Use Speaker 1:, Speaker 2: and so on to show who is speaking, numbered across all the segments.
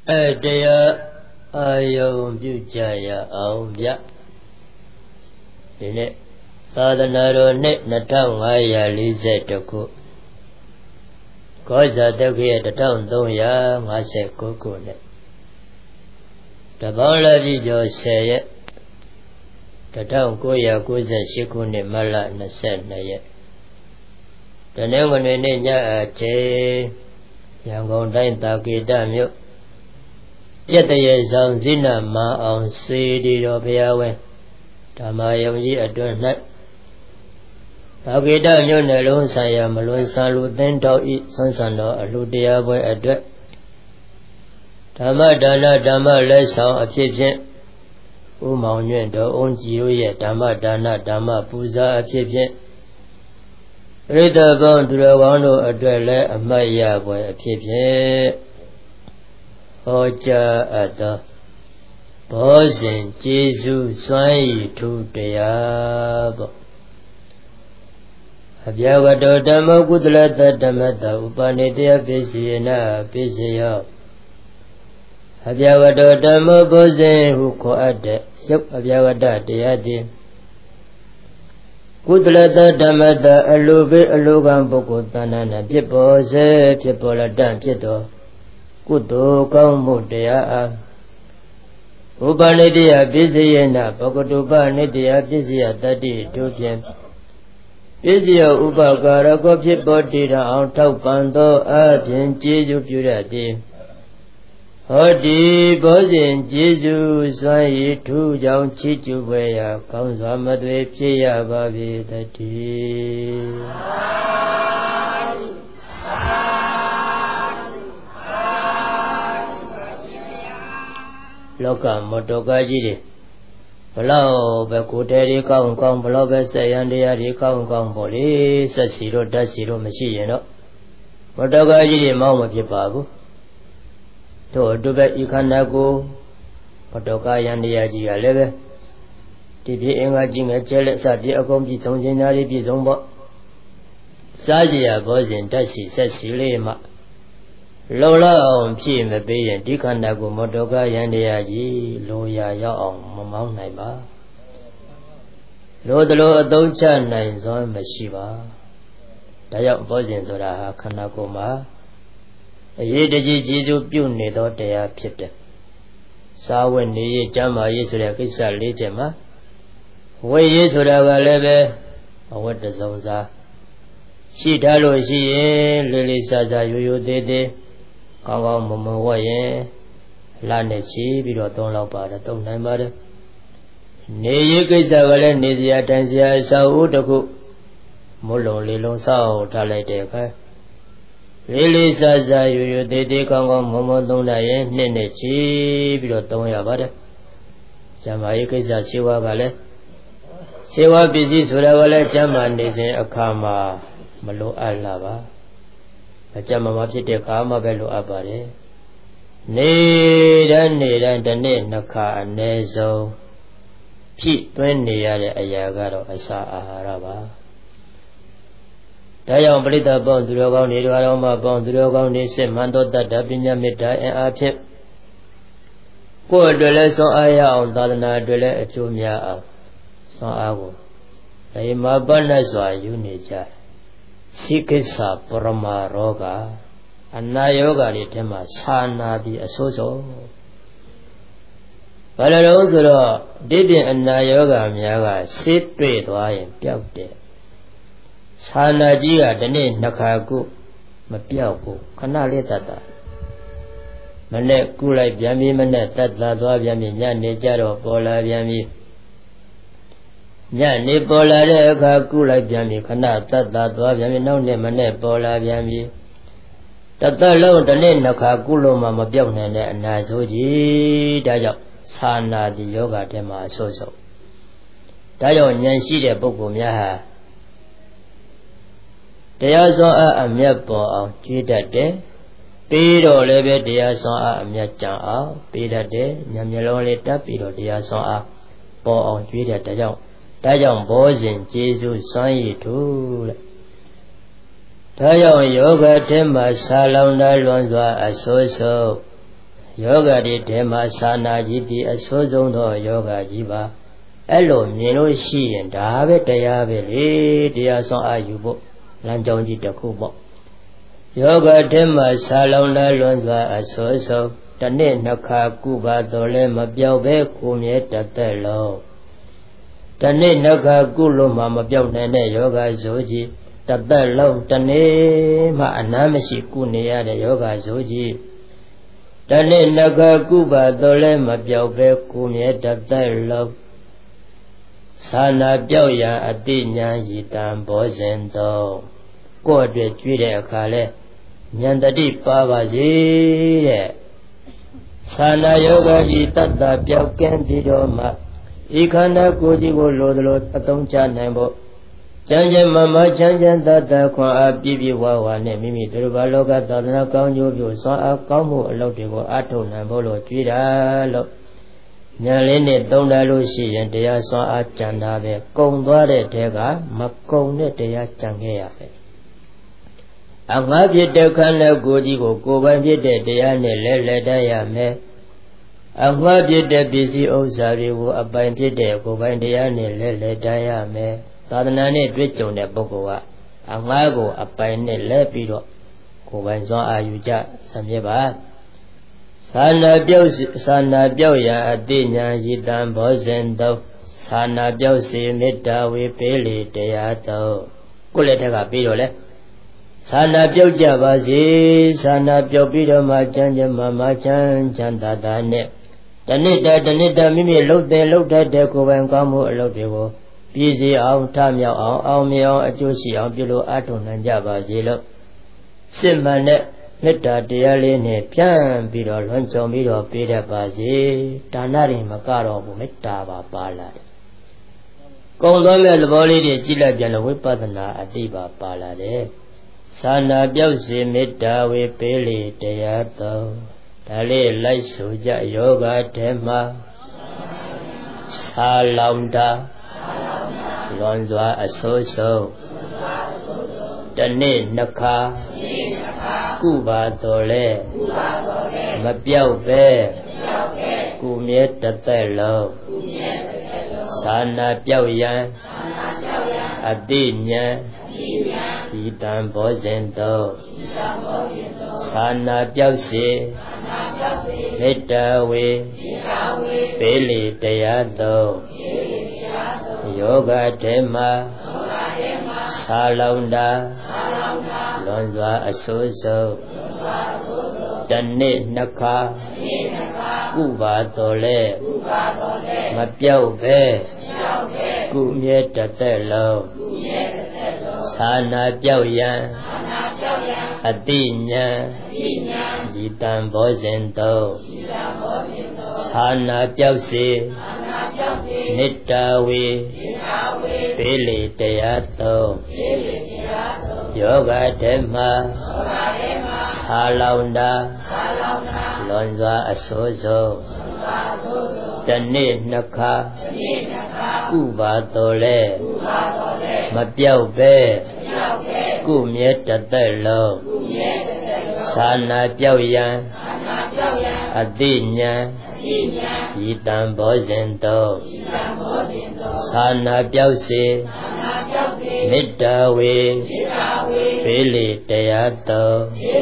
Speaker 1: တရားအာယုံပြုကြရအောင်ဗျဒီနေ့သာသနာတော်နှစ်2542ခုကောဇာတက္ကရာ1359ခုနှစ်တပေါင်းလက်ပြည့်ကျော်10ရက်1998ခုနှစ်မတ်လ22ရက်တနင်္ဂနွေနေ့ညအချိန်ရန်ကုန်တိုင်းသာကေတမြို့ပြည့်တရေဆောင်ဇိနမအောင်စေတီတော်ဘုရားဝင်းဓမ္မယုံကြီးအတွင်း၌သာကေတမြို့နယ်လုံးဆိုင်ရာမလွန်ဆန်လူသင်းတော်ဤဆွမ်းဆန်တော်အလှတရားပွဲအတွက်ဓမ္မဒါနဓမ္မလက်ဆောင်အဖြစ်ဖြင့်ဦးမောင်ညွန့်တော်အုံးကြီးတို့ရဲ့ဓမ္မဒါနဓမ္မပူဇာအဖြစ်ဖြင့်ပရိသတ်ပေါင်းသူတော်ကောင်းတို့အတွက်လည်းအမှတ်ရပွဲအဖြစ်ဖြင့်ဟောကြားအပ်သောဘောဇဉ်ကျေးဇူးစွမ်းရည်ထူးတရားပေါ့အပြာဝတ္တဓမ္မကုသလတဓမ္မတဥပနိတယပိစိယနာပိစိယောအပြာဝတ္တဓမ္မဘောဇဉ်ဟုခေါ်အပ်တဲ့ရုပ်အပြာဝတ္တတရားသည်ကုသလတဓမ္မတအလိုဘေးအလိုကံပုဂ္ဂိုလ်တဏ္ဍာနဲ့ဖြစ်ပေါ်စေဖြစ်ပေါ်လက်တန့်ဖြစ်သောကုသိုလ်ကောင်းမှုတရားအားဥပနိတယပိစိယနာဘဂတုပနိတယပိစိယတတ္တိတို့ဖြင့်ပိစိယဥပကာရကောဖြစ်ပေါ်တည်အောင်ထောက်ပံ့သောအပြင်ကျေးဇူးပြုရသည်ဟောဒီဘောဇဉ်ကျေးဇူးစွမ်းရည်ထူးကြောင့်ချီးကျူးပွဲရာကောင်းစွာမသွေဖြစ်ရပါပေတည်းလောကမောတော်ကားကြီးတွေဘလောက်ပဲကိုယ်တည်းတွေကောင်းကောင်းဘလောက်ပဲဆက်ရန်တရားတွေကောင်းကောင်းပေါ့လေဆက်စီတော့ဓာတ်စီတော့မရှိရင်တော့မောတော်ကားကြီးတွေမောင်းမဖြစ်ပါဘူးတို့တို့ပဲဤခန္ဓာကိုမောတော်ကားရန်တရားကြီးကလည်းပဲဒီပြည့်အင်္ဂါကြီးငယ်ကျဲလက်စပြည့်အကုန်ပြည့်စုံခြင်းသားတွေပြည့်စုံပေါ့စားကြရဘောဇဉ်ဓာတ်စီဆက်စီလေးမှလုံလောက်အောင်ဖြည့်မပေးရင်ဒီခန္ဓာကိုမောတော်ကားရန်တရားကြီးလိုရာရောက်အောင်မမောင်းနိုင်ပါလိုတလို့အသုံးချနိုင်စွမ်းမရှိပါဒါကြောင့်ဘောဇဉ်ဆိုတာဟာခန္ဓာကိုယ်မှာအရေးတကြီးကျေစုပြုနေသောတရားဖြစ်တယ်စာဝတ်နေရေးကျမ်းမာရေးဆိုတဲ့ကိစ္စ၄ချက်မှာဝိရေးဆိုတာကလည်းပဲအဝတ်တစုံစားရှိထားလို့ရှိရင်လေးလေးစားစားရိုးရိုးသေးသေးကောင်းကောင်းမမဝတ်ရင်လာနဲ့ချီပြီးတော့သုံးလောက်ပါတယ်သုံးနိုင်ပါတယ်နေရေးကိစ္စကလည်းနေစရာတိုင်စရာအစာအုပ်တစ်ခုမလုံးလေးလုံးစောက်ထားလိုက်တဲ့အခါလေးလေးစားစားရိုးရိုးသေးသေးကောင်းကောင်းမမသုံးလိုက်ရင်နှစ်နဲ့ချီပြီးတော့သုံးရပါတယ်ကျမ်းမာရေးကိစ္စစေဝါကလည်းစေဝါပစ္စည်းဆိုတာကလည်းကျမ်းမာနေစဉ်အခါမှာမလိုအပ်လာပါအကျမ်းမာဖြစ်တဲ့အခါမှာပဲလိုအပ်ပါတယ်နေတိုင်းတစ်နေ့နှစ်ခါအနည်းဆုံးဖြစ်သွင်းနေရတဲ့အရာကတော့အစာအာဟာရပါဒါကြောင့်ပရိသတ်ပေါင်းသူတော်ကောင်းတွေတော်မှာပေါင်းသူတော်ကောင်းတွေစစ်မှန်သောတတ္တပညာမေတ္တာအင်အားဖြင့်ကိုယ်အတွက်လည်းဆွမ်းအားရအောင်သာသနာအတွက်လည်းအကျိုးများအောင်ဆွမ်းအားကိုဓမ္မပဏ္ဏစွာယူနေကြစိကိစ္စပရမရောဂအနာယောဂတွေထဲမှာခြာနာပြီးအဆိုးဆုံးဘာလို့ဆိုတော့ဒီပြင်အနာယောဂများကဆေးတွေ့သွားရင်ပျောက်တယ်ခြာနာကြီးကဒီနေ့နှစ်ခါကုမပျောက်ဘူးခဏလေးတတ်တာမနဲ့ကုလိုက်ပြန်ပြီးမနဲ့တတ်လာသွားပြန်ပြီးညနေကြတော့ပေါ်လာပြန်ပြီးညနေပေါ်လာတဲ့အခါကုလိုက်ပြန်ပြီးခဏတတ်တာသွားပြန်ပြီးနောက်နေ့မနဲ့ပေါ်လာပြန်ပြီးတသက်လုံးတစ်နေ့နှစ်ခါကုလို့မှမပြောက်နိုင်တဲ့အနာဆိုးကြီးဒါကြောင့်သာနာတိယောဂထဲမှာအဆိုးဆုံးဒါကြောင့်ဉာဏ်ရှိတဲ့ပုဂ္ဂိုလ်များဟာတရားစွမ်းအားအမြတ်ပေါ်အောင်ကြည်တတ်တယ်ပြီးတော့လည်းပဲတရားစွမ်းအားအမြတ်ကြံအောင်ပြီးတတ်တယ်ဉာဏ်မျက်လုံးလေးတက်ပြီးတော့တရားစွမ်းအားပေါ်အောင်ကြည်တတ်တဲ့ကြောင့်ဒါကြောင့်ဘောဇဉ်ကျေးဇူးစွမ်းရည်ထူးတဲ့ဒါကြောင့်ယောဂထဲမှာဆာလောင်တာလွန်စွာအဆိုးဆုံးယောဂတွေထဲမှာသာနာကြီးဒီအဆိုးဆုံးသောယောဂကြီးပါအဲ့လိုမြင်လို့ရှိရင်ဒါပဲတရားပဲလေတရားဆောင်အာယူဖို့လမ်းကြောင်းကြီးတစ်ခုပေါ့ယောဂထဲမှာသာလောင်လာလွန်စွာအဆိုးဆုံးတနေ့နှစ်ခါကုပါတော်လဲမပြောက်ပဲကိုမြဲတသက်လုံးတနေ့နှစ်ခါကုလို့မှမပြောက်နိုင်တဲ့ယောဂဆိုကြီးတသက်လုံးတနေ့မှအနားမရှိကုနေရတဲ့ယောဂဆိုကြီးတနေ့နှစ်ခါကုပါတော်လဲမပြောက်ပဲကိုမြဲတသက်လုံးသာနာပြောက်ရန်အတိညာရည်တံဘောဇင်တော်ကိုယ့်အတွက်ကြွေးတဲ့အခါလဲဉာဏ်တတိပါပါစေတဲ့သာနာယောဂကြီးတတ်တာပြောက်ကင်းပြီးတော့မှဤခန္ဓာကိုယ်ကြီးကိုလိုသလိုအသုံးချနိုင်ဖို့ကျမ်းကျမ်းမမချမ်းချမ်းတတ်တာခွန်အားပြည့်ပြည့်ဝဝနဲ့မိမိတို့ဘာလောကသာသနာကောင်းကျိုးပြုစွမ်းအားကောင်းမှုအလုပ်တွေကိုအားထုတ်နိုင်ဖို့လို့ကြွေးတာလို့ဉာဏ်လေးနဲ့သုံးတယ်လို့ရှိရင်တရားစွမ်းအားကြံတာပဲကုံသွားတဲ့တဲကမကုံတဲ့တရားကြံခဲ့ရပဲအငှားဖြစ်တဲ့ခန္ဓာကိုယ်ကြီးကိုကိုယ်ပိုင်ဖြစ်တဲ့တရားနဲ့လဲလှယ်တတ်ရမယ်အငှားဖြစ်တဲ့ပစ္စည်းဥစ္စာတွေကိုအပိုင်ဖြစ်တဲ့ကိုယ်ပိုင်တရားနဲ့လဲလှယ်တတ်ရမယ်သာသနာနဲ့တွေ့ကြုံတဲ့ပုဂ္ဂိုလ်ကအငှားကိုအပိုင်နဲ့လဲပြီးတော့ကိုယ်ပိုင်စွမ်းအာယူကြဆံမြဲပါသာနာပြောက်ရာအတိညာယိတံဘောဇင်တုသာနာပြောက်စေမေတ္တာဝေပေးလေတရားတော်ကိုယ့်လက်ထက်ကပြီးတော့လဲသာနာပြောက်ကြပါစေသာနာပြောက်ပြီးတော့မှချမ်းချမ်းမချမ်းသာသာနဲ့တဏိတမိမိလှုပ်တယ်လှုပ်တတ်တဲ့ကိုယ်ပိုင်ကောင်းမှုအလုပ်တွေကိုပြည့်စုံအောင်ထမြောက်အောင်အောင်မြင်အောင်အကျိုးရှိအောင်ပြုလို့အားထုတ်နိုင်ကြပါစေလို့စစ်မှန်တဲ့မေတ္တာတရားလေးနဲ့ပြန်ပြီးတော့လွန်ကြုံပြီးတော့ပေးတတ်ပါစေဒါနတွေမကတော့ဘူးမေတ္တာပါလာတယ်ကုံသွားမဲ့သဘောလေးတွေကြည့်လိုက်ပြန်လို့ဝိပဿနာအသိပါလာတယ်သာနာပြောက်စေမေတ္တာဝေပေးလေတရားတော်ဒါလေးလိုက်ဆိုကြယောဂထဲမှာသာလောင်တာလွန်စွာအဆိုးဆုံးတနေ့နှစ်ခါကုပါတော်လဲမပြောက်ပဲကုမြဲတသက်လုံးသာနာပြောက်ရန်အတိညာဤတံဘောဇင်တော်သာနာပြောက်စေမေတ္တာဝေပေးလေတရားတော်ယောဂထဲမှာသာလောင်တာလွန်စွာအဆိုးဆုံးတနေ့နှစ်ခါကုပါတော်လဲမပြောက်ပဲကုမြဲတသက်လုံးသာနာပြောက်ရန်အတိညာဤတံဘောဇင်တော်သာနာပြောက်စေမေတ္တာဝေပေးလေတရားတော်ယောဂထဲမှာသာလောင်တာလွန်စွာအဆိုးဆုံးတနေ့နှစ်ခါကုပါတော်လဲမပြောက်ပဲကုမြဲတသက်လုံးသာနာပြောက်ရန်အတိညာဤတံဘောဇင်တော်သာနာပြောက်စေမေတ္တာဝေပေးလေတရားတော်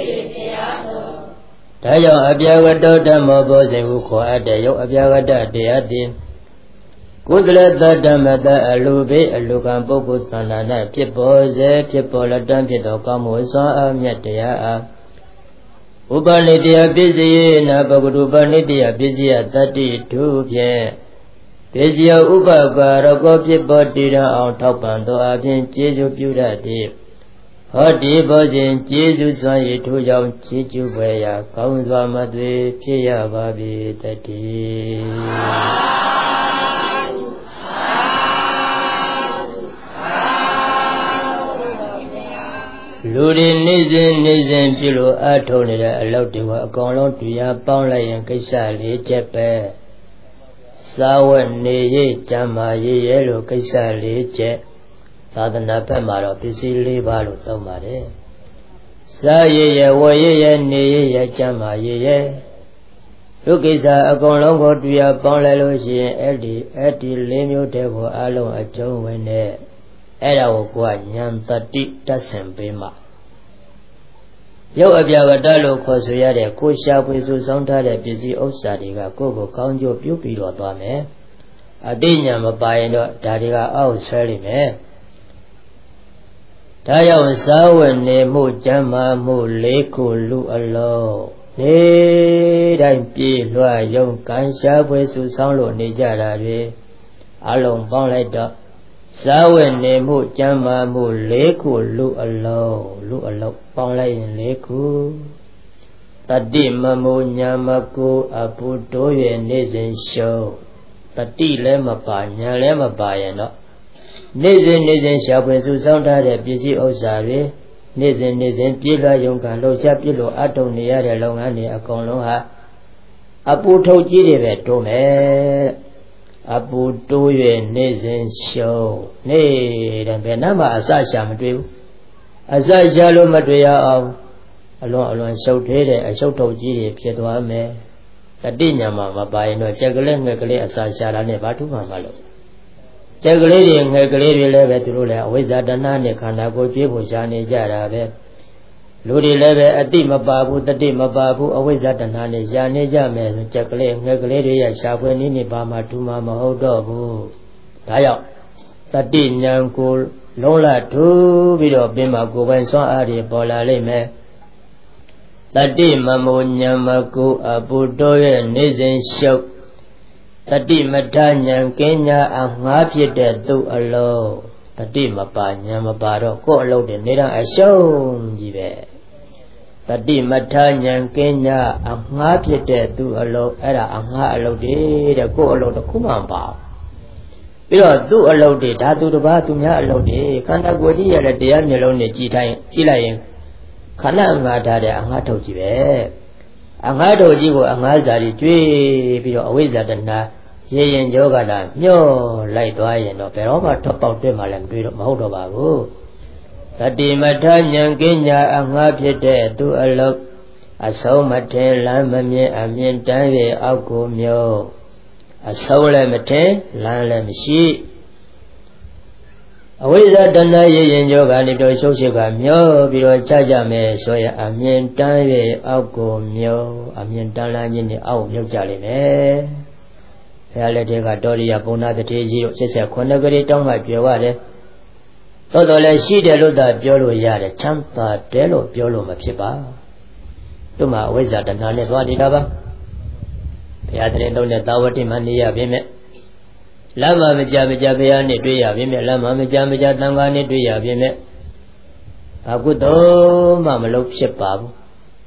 Speaker 1: ဒါကြောင့်အပြာဂတောဓမ္မောဘောဇင်ဟုခေါ်အပ်တဲ့ယုတ်အပြာဂတတရားသည်ကုသလတဓမ္မတအလူဘေးအလူကံပုဂ္ဂိုလ်သန္တာ၌ဖြစ်ပေါ်စေဖြစ်ပေါ်လက်တန်းဖြစ်သောကောင်းမှုစွမ်းအားမြတ်တရားအားဥပနိတယပစ္စယေနာပဂုပနိတယပစ္စယတတ္တိထုဖြင့်ပစ္စယဥပကာရကောဖြစ်ပေါ်တည်ရအောင်ထောက်ပံ့သောအပြင်ကျေးဇူးပြုတတ်သည်ဟောဒီဘောဇင်ကျေးဇူးစွမ်းရည်ထိုကြောင့်ချီးကျူးပွဲရာကောင်းစွာမသွေဖြစ်ရပါပြီတည်းလူတွေနေ့စဉ်ပြုလို့အထုံးနေတဲ့အလုပ်တွေကအကောင်လုံးတရားပေါင်းလိုက်ရင်ကိစ္စလေးချက်ပဲစားဝတ်နေရေးကျမ်းမာရေးရဲ့လို့ကိစ္စလေးချက်သာသနာ့ဘက်မှာတော့ပစ္စည်း၄ပါးလို့သုံးပါတယ်စားရေးရဲ့ဝယ်ရေးရဲ့နေရေးရဲ့ကျမ်းမာရေးရဲ့တို့ကိစ္စအကုန်လုံးကိုတွေ့ရပေါင်းလိုက်လို့ရှိရင်အဲ့ဒီလေးမျိုးတည်းကိုအလုံးအကျုံးဝင်တဲ့အဲ့ဒါကိုကိုကဉာဏ်တတိတတ်ဆင်ပေးမှရုပ်အပြာကတလို့ခေါ်ဆိုရတဲ့ကိုရှာဖွေစုဆောင်းထားတဲ့ပစ္စည်းဥစ္စာတွေကကိုယ့်ကိုကောင်းကျိုးပြုပြီးတော့သွားမယ်အတိညာမပါရင်တော့ဒါတွေကအောက်ဆဲလိမ့်မယ်ဒါကြောင့်ဇာဝနေမှုကျမ်းမာမှုလေးခုလူအလုံးနေတိုင်းပြေလွှာယုံကန်ရှားဖွေစုဆောင်းလို့နေကြတာတွေအလုံးပေါင်းလိုက်တော့ဇာဝနေမှုကျမ်းမာမှုလေးခုလူအလုံးပေါင်းလိုက်ရင်လေးခုတတိမမုညာမကိုအပုတိုးရဲ့နေစဉ်ရှုံးတတိလည်းမပါညာလည်းမပါရင်တော့နေစဉ်ရှာဖွေစုဆောင်းထားတဲ့ပစ္စည်းဥစ္စာတွေနေစဉ်ပြေးလွှားယုံကံလှုပ်ရှားပြည့်လို့အထုံနေရတဲ့လုပ်ငန်းတွေအကုန်လုံးဟာအပူထုတ်ကြီးတွေပဲတိုးမယ်အပူတိုး၍နေစဉ်ရှုံးနေတဲ့ဘယ်နှမှာအစရှာမတွေ့ဘူးအစရှာလို့မတွေ့ရအောင်အလွန်ရှုပ်ထွေးတဲ့အရှုပ်ထုတ်ကြီးတွေဖြစ်သွားမယ်တတိညာမှာမပါရင်တော့ကြက်ကလေးငှက်ကလေးအစရှာတာနဲ့ဘာထူးမှမလို့ကြက်ကလေးတွေငှက်ကလေးတွေလည်းပဲသူတို့လည်းအဝိဇ္ဇာတဏှာနဲ့ခန္ဓာကိုယ်ကြွေးဖို့ရှာနေကြတာပဲလူတွေလည်းပဲအတိမပါဘူးတတိမပါဘူးအဝိဇ္ဇာတဏှာနဲ့ရှာနေကြမယ်ဆိုကြက်ကလေးငှက်ကလေးတွေရရှာဖွေနည်းနည်းပါမှထူးမှမဟုတ်တော့ဘူးဒါကြောင့်တတိဉာဏ်ကိုလုံးလထူးပြီးတော့ပြင်မှာကိုယ်ပိုင်စွမ်းအားတွေပေါ်လာလိမ့်မယ်တတိမမုဉာဏ်မကိုအပုတော်ရဲ့နေစဉ်ရှုပ်တတိမထဉာဏ်ကင်းညာအငှားဖြစ်တဲ့သူအလုံးတတိမပါဉာဏ်မပါတော့ကိုယ်အလုံးတွေနေတော့အရှုံးကြီးပဲတတိမထဉာဏ်ကင်းညာအငှားဖြစ်တဲ့သူအလုံးအဲ့ဒါအငှားအလုံးတွေတဲ့ကိုယ်အလုံးတစ်ခုမှမပါပြီးတော့သူ့အလုံးတွေဓာတုတစ်ပါးသူများအလုံးတွေခန္ဓာကိုယ်ကြီးရတဲ့တရားမျိုးလုံးနဲ့ကြည်လိုက်ရင်ခန္ဓာအငှားထားတဲ့အငှားထုတ်ကြီးပဲအငှားထုတ်ကြီးကိုအငှားစာကြီးကျွေးပြီးတော့အဝိဇ္ဇာတဏှာရေရင်ကြောကလာမျောလိုက်သွားရင်တော့ဘယ်တော့မှထွက်ပေါက်တွေ့မှလည်းမတွေ့တော့မဟုတ်တော့ပါဘူးတတိမထဉာဏ်ကင်းညာအငှားဖြစ်တဲ့သူအလုံးအဆုံးမထင်လမ်းမမြင်အမြင်တမ်း၍အောက်ကိုမျိုးအဆုံးလည်းမထင်လမ်းလည်းမရှိအဝိဇ္ဇာတဏှာရေရင်ကြောကနေတော့ရှုပ်ရှုပ်ကမျောပြီးတော့ကြမယ်ဆိုရင်အမြင်တမ်း၍အောက်ကိုမျိုးအမြင်တမ်းလမ်းကြီးနဲ့အောက်မြုပ်ကြလိမ့်မယ်ဘုရားလက်ထက်ကတော်ရိယဘုံနာတထေကြီးတို့89ကလေးတောင်းမှပြောရတယ်တော်တော်လည်းရှိတယ်လို့သာပြောလို့ရတယ်ချမ်းသာတယ်လို့ပြောလို့မဖြစ်ပါသူ့မှာအဝိဇ္ဇာတဏှာနဲ့သွားနေတာပါဘုရားတရင်လုံးနဲ့သာဝတိမှနေရပြင်မဲ့လမ်းမှာမကြဘုရားနဲ့တွေ့ရပြင်မဲ့လမ်းမှာမကြသံဃာနဲ့တွေ့ရပြင်မဲ့အခုတော့မှမလုပ်ဖြစ်ပါဘူး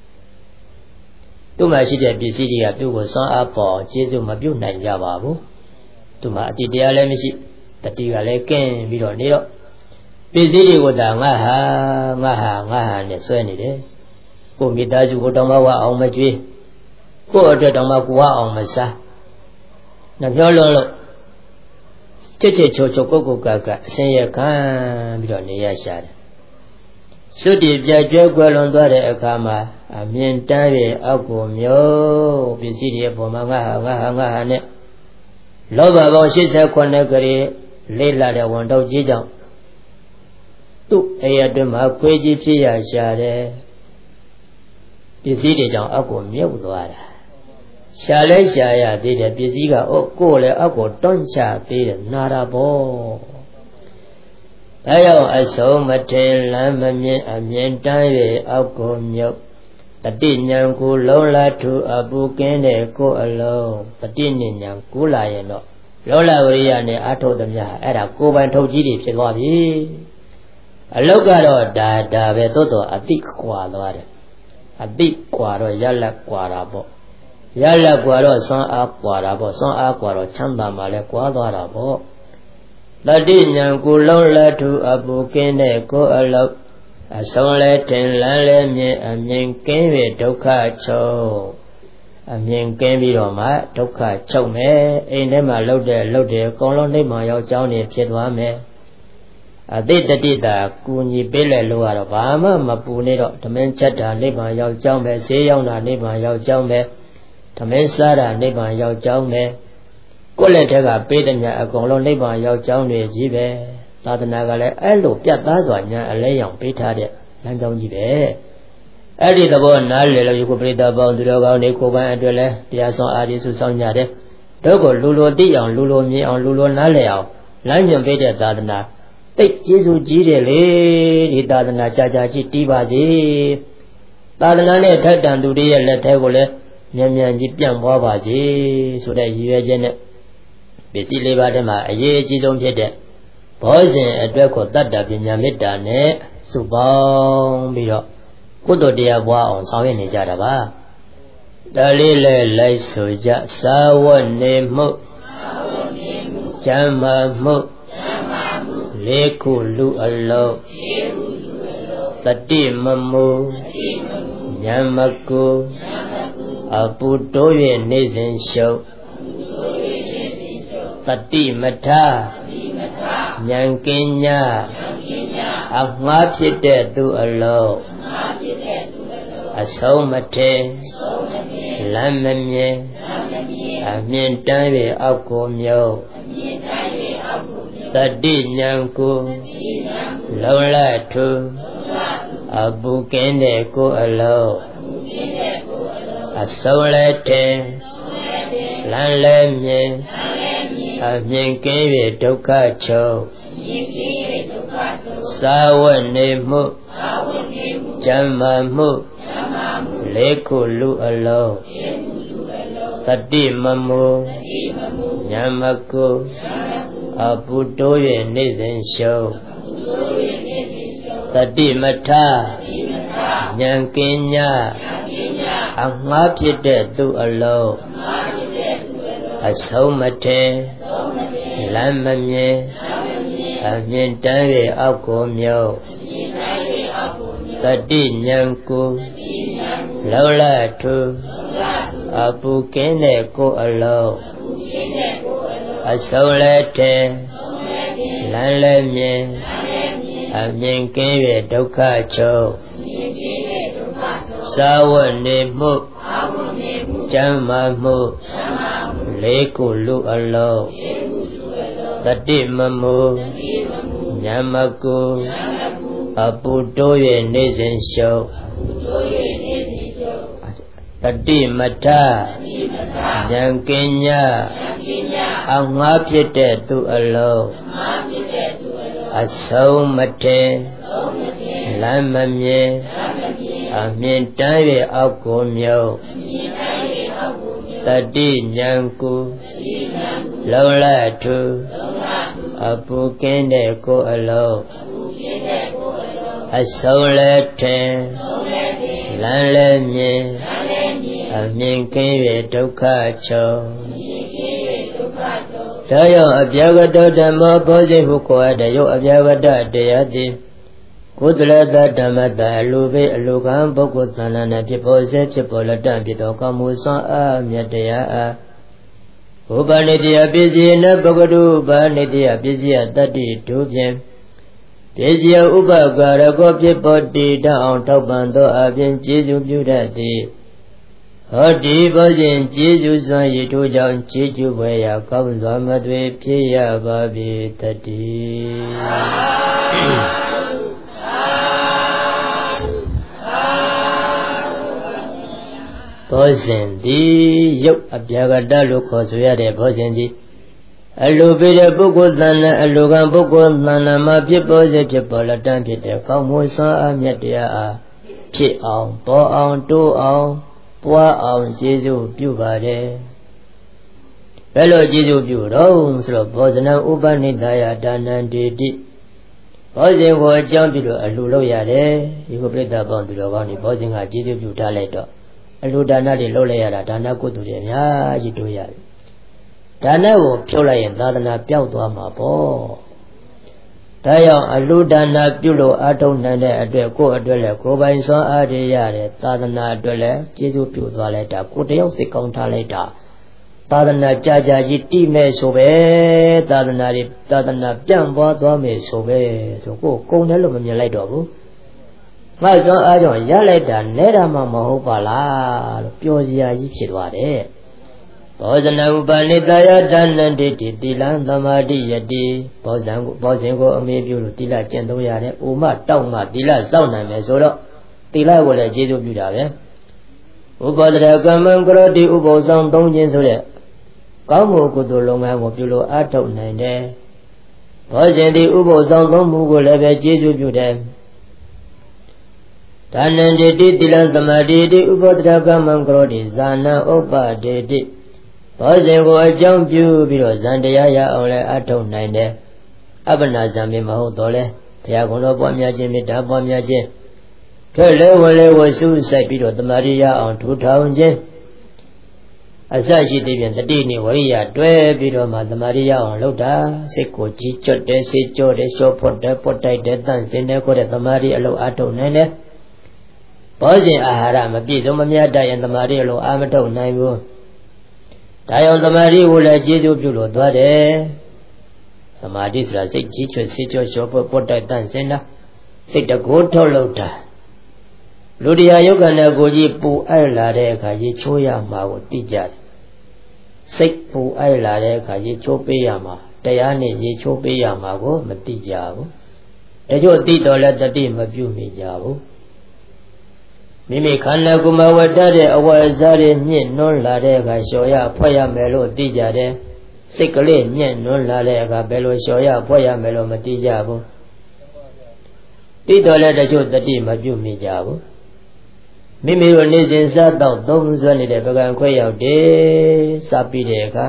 Speaker 1: သူ့မှာရှိတဲ့ပစ္စည်းတွေကသူ့ကိုစွမ်းအားပေါ်ကျေးဇူးမပြုတ်နိုင်ကြပါဘူးသူ့မှာအတ္တတရားလည်းမရှိတတိကလည်းကင်းပြီးတော့နေတော့ပစ္စည်းတွေကိုဒါငါဟာနဲ့ဆွဲနေတယ်ကိုမိသားစုကိုတောင်းမဝအောင်မကြွေးကိုယ့်အတွက်တောင်းမကိုဝအောင်မစားနှပြောလုံးလို့ချစ်ချိုကိုကအစင်ရခံပြီးတော့နေရရှာတယ်စွတ်တည်ပြကျွဲကွယ်လွန်သွားတဲ့အခါမှာအမြင်တမ်းရဲ့အောက်ကိုမျိုးပစ္စည်းတွေပေါ်မှာငါဟာနဲ့လောဘပေါင်း89ကလေးလေးလာတဲ့ဝန်တော့ကြီးကြောင့်သူ့အိမ်အတွင်းမှာခွေးကြီးဖြစ်ရရှာတယ်ပစ္စည်းတွေကြောင့်အောက်ကိုမြုပ်သွားတာရှာလဲရှာရသေးတယ်ပစ္စည်းကကိုယ်လည်းအောက်ကိုတွန်းချသေးတယ်နာတာပေါ့ဒါကြောင့်အဆုံးမထင်လမ်းမမြင်အမြင်တမ်း၍အောက်ကိုမြုပ်တတိညာကိုလုံးလာထူအပူကင်းတဲ့ကိုယ်အလုံးတတိညာကိုလာရင်တော့လောလဝရိယနဲ့အထုတ်သမျှအဲ့ဒါကိုယ်ပိုင်ထုတ်ကြီးတွေဖြစ်သွားပြီအလုတ်ကတော့ဒါပဲသို့တော်အတိကွာသွားတယ်အတိကွာတော့ရလက်ကွာတာပေါ့ရလက်ကွာတော့စွမ်းအားကွာတာပေါ့စွမ်းအားကွာတော့ချမ်းသာမှလည်းကွာသွားတာပေါ့တတိညာကိုလုံးလက်ထူအပူကင်းတဲ့ကိုယ်အလုံးအဆုံးလဲတင်လန်းလဲမြင်အမြင်ကင်း၍ဒုက္ခချုပ်အမြင်ကင်းပြီးတော့မှဒုက္ခချုပ်မယ်အိမ်ထဲမှာလှုပ်တယ်အကုန်လုံးနှိမ့်မှရောက်ကြောင်းနေဖြစ်သွားမယ်အတိတတိတာကူညီပေးလိုက်လို့ကတော့ဘာမှမပူနေတော့ဓမင်းချက်တာနှိမ့်မှရောက်ကြောင်းပဲဈေးရောက်တာနှိမ့်မှရောက်ကြောင်းပဲဓဓမင်းစားတာနိဗ္ဗာန်ရောက်ကြောင်းပဲကိုယ့်လက်ထက်ကပေးတဲ့ညာအကုန်လုံးနိဗ္ဗာန်ရောက်ကြောင်းတွေကြီးပဲသာသနာကလည်းအဲ့လိုပြတ်သားစွာညာအလဲရောင်ပေးထားတဲ့လမ်းကြောင်းကြီးပဲအဲ့ဒီသဘောနားလည်လို့ယခုပရိသတ်ပေါင်းသူတော်ကောင်းတွေကိုယ်ပိုင်အတွက်လဲတရားဆောင်အာဒီစုဆောင်ကြတယ်တို့ကိုလူလိုသိအောင်လူလိုမြင်အောင်လူလိုနားလည်အောင်လမ်းညွှန်ပေးတဲ့သာသနာသိကျေးဇူးကြီးတယ်လေဒီသာသနာကြာကြာကြီးတီးပါစေသာသနာနဲ့ထက်တန်သူတွေရဲ့လက်ထဲကိုလည်းမြန်မြန်ကြီးပြန့်ပွားပါစေဆိုတဲ့ရည်ရွယ်ချက်နဲ့ပစ္စည်းလေးပါးထဲမှာအရေးအကြီးဆုံးဖြစ်တဲ့ဘောဇဉ်အတွက်ကိုတတ္တပညာမေတ္တာနဲ့စုပေါင်းပြီးတော့ကုသိုလ်တရားပွားအောင်ဆောင်ရွက်နေကြတာပါဒါလေးလည်းလိုက်ဆိုကြသာဝတ်နေမှုကျမ်းမာမှုလေးခုလူအလုံးသတိမမှုဉာဏ်မကူအပူတိုး၍နေစဉ်ရှုပ်တတိမထဉာဏ်ကင်းညာအငှားဖြစ်တဲ့သူအလုံးအဆုံးမထေလမ်းမမြင်အမြင်တမ်း၍အောက်ကိုမြုပ်တတိဉာဏ်ကိုလုံလထူအပူကင်းတဲ့ကိုအလုံးအဆုံးလည်းတဲ့လမ်းလည်းမြင်အမြင်ကင်း၍ဒုက္ခချုပ်သာဝတ်နေမှုကျမ်းမာမှုလေးခုလူအလုံးတတိမမှုဉာဏ်မကူအပူတိုး၍နေစဉ်ရှုပ်တတိမထဉာဏ်ကင်းညာအငှားဖြစ်တဲ့သူအလုံးအဆုံးမထေလမ်းမမြင်အမြင်တမ်း၍အောက်ကိုမြုပ်တတိဉာဏ်ကိုလုံလထူအပူကင်းတဲ့ကိုအလုံးအဆုံးလည်းထဲလမ်းလည်းမြင်အမြင်ကင်း၍ဒုက္ခချုပ်သာဝတ်နေမှုကျမ်းမာမှုလေးခုလူအလုံးတတိမမှုဉာဏ်မကူအပူတိုး၍နေစဉ်ရှုပ်တတိမထဉာဏ်ကင်းညာအငှားဖြစ်တဲ့သူအလုံးအဆုံးမထေလမ်းမမြင်အမြင်တမ်း၍အောက်ကိုမြုပ်တတိဉာဏ်ကိုလုံလထူအပူကင်းတဲ့ကိုအလုံးအဆုံးလည်းထဲလမ်းလည်းမြင်အမြင်ကင်း၍ဒုက္ခချုပ်ဒါကြောင့်အပြာဂတဓမ္မဘောဇိဟုခေါ်တဲ့ရုပ်အပြာဂတတရားသည်ကုသလတဓမ္မတအလိုဘေးအလိုကံပုဂ္ဂိုလ်သဏ္ဍာန်နဲ့ဖြစ်ပေါ်စေဖြစ်ပေါ်လက်တံဖြစ်သောကောင်းမှုစွမ်းအားမြတ်တရားအားဥပနိတ္တယပစ္စည်းနဲ့ပဂတုပါနိတ္တယပစ္စည်းတတ္တိတို့ဖြင့်ပစ္စည်းဥပကာရကောဖြစ်ပေါ်တည်တတ်အောင်ထောက်ပံ့သောအပြင်ကျေးဇူးပြုတတ်သည်ဟောဒီဘောဇဉ်ကျေးဇူးစွမ်းရည်ထိုးကြောင့်ကျေးဇူးဘွယ်ရာကောင်းစွာမသွေဖြစ်ရပါပြီတည်းဘောဇဉ်သည်ရုပ်အပြာဂတလို့ခေါ်ဆိုရတဲ့ဘောဇဉ်သည်အလိုပေးတဲ့ပုဂ္ဂိုလ်သဏ္ဍာန်အလိုကံပုဂ္ဂိုလ်သဏ္ဍာန်မှာဖြစ်ပေါ်စေဖြစ်ပေါ်လက်တန်းဖြစ်တဲ့ကောင်းမှုစွမ်းအားမြတ်တရားအားဖြစ်အောင်ပေါ်အောင်တိုးအောင်ပွားအောင်ကျေးဇူးပြုပါတယ်ဘယ်လိုကျေးဇူးပြုတော့ဆိုတော့ဘောဇနံဥပနိဒာယဒါနံဒေတိဘောဇဉ်ကိုအကြောင်းပြုလို့အလှလုပ်ရတယ်ဒီကိုပြိတ္တာပေါင်းသူတော်ကောင်းဒီဘောဇဉ်ကကျေးဇူးပြုထားလိုက်တော့အလှဒါနတွေလုပ်လိုက်ရတာဒါနကုသိုလ်တွေအများကြီးတိုးရတယ်ဒါနကိုဖြုတ်လိုက်ရင်သာသနာပျောက်သွားမှာပေါ့ဒါကြောင့်အလှဒါနပြုလို့အထုံးနိုင်တဲ့အတွက်ကိုယ့်အတွက်လည်းကိုယ်ပိုင်စွမ်းအားတွေရတယ်သာသနာအတွက်လည်းကျေးဇူးပြုသွားလိုက်တာကိုယ်တယောက်စိတ်ကောင်းထားလိုက်တာသာသနာကြာကြာကြီးတည်မဲ့ဆိုပဲသာသနာပြန့်ပွားသွားမယ်ဆိုပဲဆိုကိုယ်ကုံတယ်လို့မမြင်လိုက်တော့ဘူးငါစွမ်းအားကြောင့်ရလိုက်တာနဲတာမှမဟုတ်ပါလားလို့ပျော်စရာကြီးဖြစ်သွားတယ်ဘောဇနဥပနိတယဒါနန္တိတိလံသမာဓိယတိဘောဇင်ကိုအမေပြုလို့တိလကျင့်သုံးရတယ်။ဥမတောက်မှတိလစောင့်နိုင်မယ်ဆိုတော့တိလကိုလည်းကျေးဇူးပြုတာပဲ။ဥပဒရကမ္မံကရောတိဥပုသ်ဆောင်သုံးခြင်းဆိုတဲ့ကောင်းမှုကုသိုလ်လုပ်ငန်းကိုပြုလို့အားထုတ်နိုင်တယ်။ဘောဇင်ဒီဥပုသ်ဆောင်သုံးမှုကိုလည်းပဲကျေးဇူးပြုတယ်။ဒါနန္တိတိလံသမာဓိတိဥပဒရကမ္မံကရောတိဇာနံဥပ္ပဒေတိဘောဇင်ကိုအကြောင်းပြုပြီးတော့ဇန်တရားရအောင်လဲအထုတ်နိုင်တယ်အပ္ပနာဇံမေမဟုတ်တော့လဲဘုရားကုံတော်ပွားများခြင်းမေတ္တာပွားများခြင်းထွက်လဲဝင်လဲဝဆုစိုက်ပြီးတော့တမာရိယအောင်ထူထောင်ခြင်းအစရှိသေးပြန်တတိနဲ့ဝရိယတွဲပြီးတော့မှတမာရိယအောင်လုပ်တာစိတ်ကိုကြီးကျွတ်တယ်စိတ်ကြောတယ်လျှော့ဖွတ်တယ်ပွတ်တိုက်တယ်တန့်စင်တယ်ကိုတဲ့တမာရိအလုပ်အထုတ်နိုင်တယ်ဘောဇင်အာဟာရမပြည့်စုံမမြတ်တရင်တမာရိအလုပ်အာမထုတ်နိုင်ဘူးဒါကြောင့်သမာဓိကိုလည်းကျေးဇူးပြုလို့သွားတယ်သမာဓိဆိုတာစိတ်ကြီးချွတ်စိတ်ကြောလျှော့ပွတ်တိုက်တန့်စင်တာစိတ်တကိုးထုတ်လုပ်တာလူတရားယုတ်ခန္ဓာကိုကြီးပူအိုက်လာတဲ့အခါရေချိုးရမှာကိုသိကြတယ်စိတ်ပူအိုက်လာတဲ့အခါရေချိုးပေးရမှာတရားနဲ့ရေချိုးပေးရမှာကိုမသိကြဘူးဒါကြောင့်သိတော်လဲတတိမပြုမိကြဘူးမိမိခန္ဓာကိုယ်မှာဝတ်တဲ့အဝတ်အစားတွေညှင့်နှွမ်းလာတဲ့အခါလျှော်ရဖွဲ့ရမယ်လို့သိကြတယ်စိတ်ကလေးညှင့်နှွမ်းလာတဲ့အခါဘယ်လိုလျှော်ရဖွဲ့ရမယ်လို့မသိကြဘူးသိတော်လဲတချို့တတိမပြုမိကြဘူးမိမိတို့နေစဉ်စားတော့သုံးဆွဲနေတဲ့ပကံခွဲရောက်တယ်စပြီးတဲ့အခါ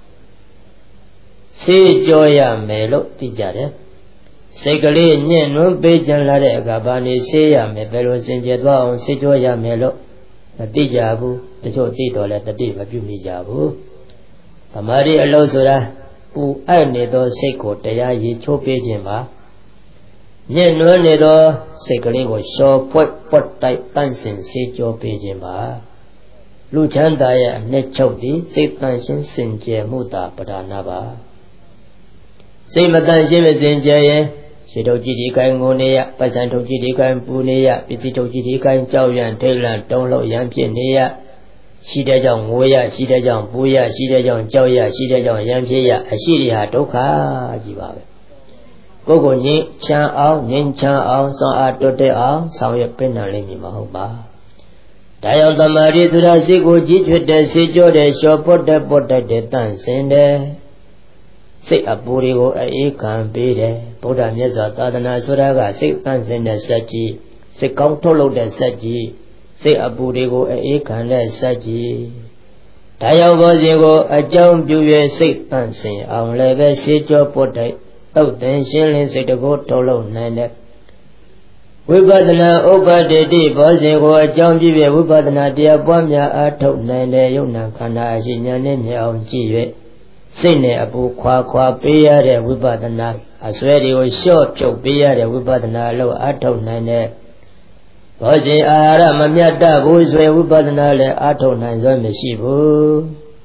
Speaker 1: ဆေးကြောရမယ်လို့သိကြတယ်စိတ်ကလေးညှင့်နှွမ်းပေးကြလာတဲ့အခါဘာနေဆေးရမယ်ဘယ်လိုစင်ကြယ်သွားအောင်ဆေးကြောရမယ်လို့မသိကြဘူးတချို့သိတော်လဲတတိမပြုမိကြဘူးသမာဓိအလုံးဆိုတာပူအိုက်နေသောစိတ်ကိုတရားရည်ချိုးပေးခြင်းပါညှင့်နှွမ်းနေသောစိတ်ကလေးကိုလျှော်ဖွက်ပွတ်တိုက်တန့်စင်ဆေးကြောပေးခြင်းပါလူချမ်းသာရဲ့အနှစ်ချုပ်သည်စိတ်တန့်ရှင်းစင်ကြယ်မှုသာပဓာနာပါစိတ်မတန့်ရှင်းမစင်ကြယ်ရင်ခြေထုတ်ကြည့်ဒီကိုင်းကိုနေရပတ်စံထုတ်ကြည့်ဒီကိုင်းပူနေရပစ္စည်းထုတ်ကြည့်ဒီကိုင်းကြောက်ရန်ထိတ်လန့်တုံးလို့ရန်ဖြစ်နေရရှိတဲ့ကြောင့်ငိုရရှိတဲ့ကြောင့်ပူရရှိတဲ့ကြောင့်ကြောက်ရရှိတဲ့ကြောင့်ရန်ဖြစ်ရအရှိတွေဟာဒုက္ခကြီးပါပဲကိုယ်ကိုငြိမ်းချမ်းအောင်ငြိမ်းချမ်းအောင်စွမ်းအားတိုးတက်အောင်ဆောင်ရွက်ပေးနိုင်လိမ့်မည်မဟုတ်ပါဒါကြောင့်တမာရီသူရစိတ်ကိုကြီးကျွတ်တဲ့စေကြောတဲ့လျှော်ပွတ်တဲ့ပွတ်တိုက်တဲ့တန့်စင်တဲ့စိတ်အပူတွေကိုအေးခံပေးတယ်ဗုဒ္ဓမြတ်စွာသာသနာဆိုတာကစိတ်တန့်စင်တဲ့စက်ကြီးစိတ်ကောင်းထုတ်လုပ်တဲ့စက်ကြီးစိတ်အပူတွေကိုအေးခံတဲ့စက်ကြီးဒါကြောင့်ဘောဇင်ကိုအကြောင်းပြု၍စိတ်တန့်စင်အောင်လည်းပဲစေကြောပွတ်တိုက်သုတ်သင်ရှင်းလင်းစိတ်တကိုထုတ်လုပ်နိုင်တဲ့ဝိပဿနာဥပ္ပဒေတိဘောဇင်ကိုအကြောင်းပြု၍ဝိပဿနာတရားပွားများအားထုတ်နိုင်တဲ့ယုံနာခန္ဓာအရှိဉာဏ်နဲ့မြင်အောင်ကြည့်၍စိတ်နဲ့အပူခွာပေးရတဲ့ဝိပဿနာအစွဲတွေကိုလျှော့ဖြုတ်ပေးရတဲ့ဝိပဿနာအလုပ်အားထုတ်နိုင်တဲ့ဘောဇင်အာဟာရမမြတ်တဘူးဆိုရင်ဝိပဿနာလည်းအားထုတ်နိုင်စွမ်းမရှိဘူး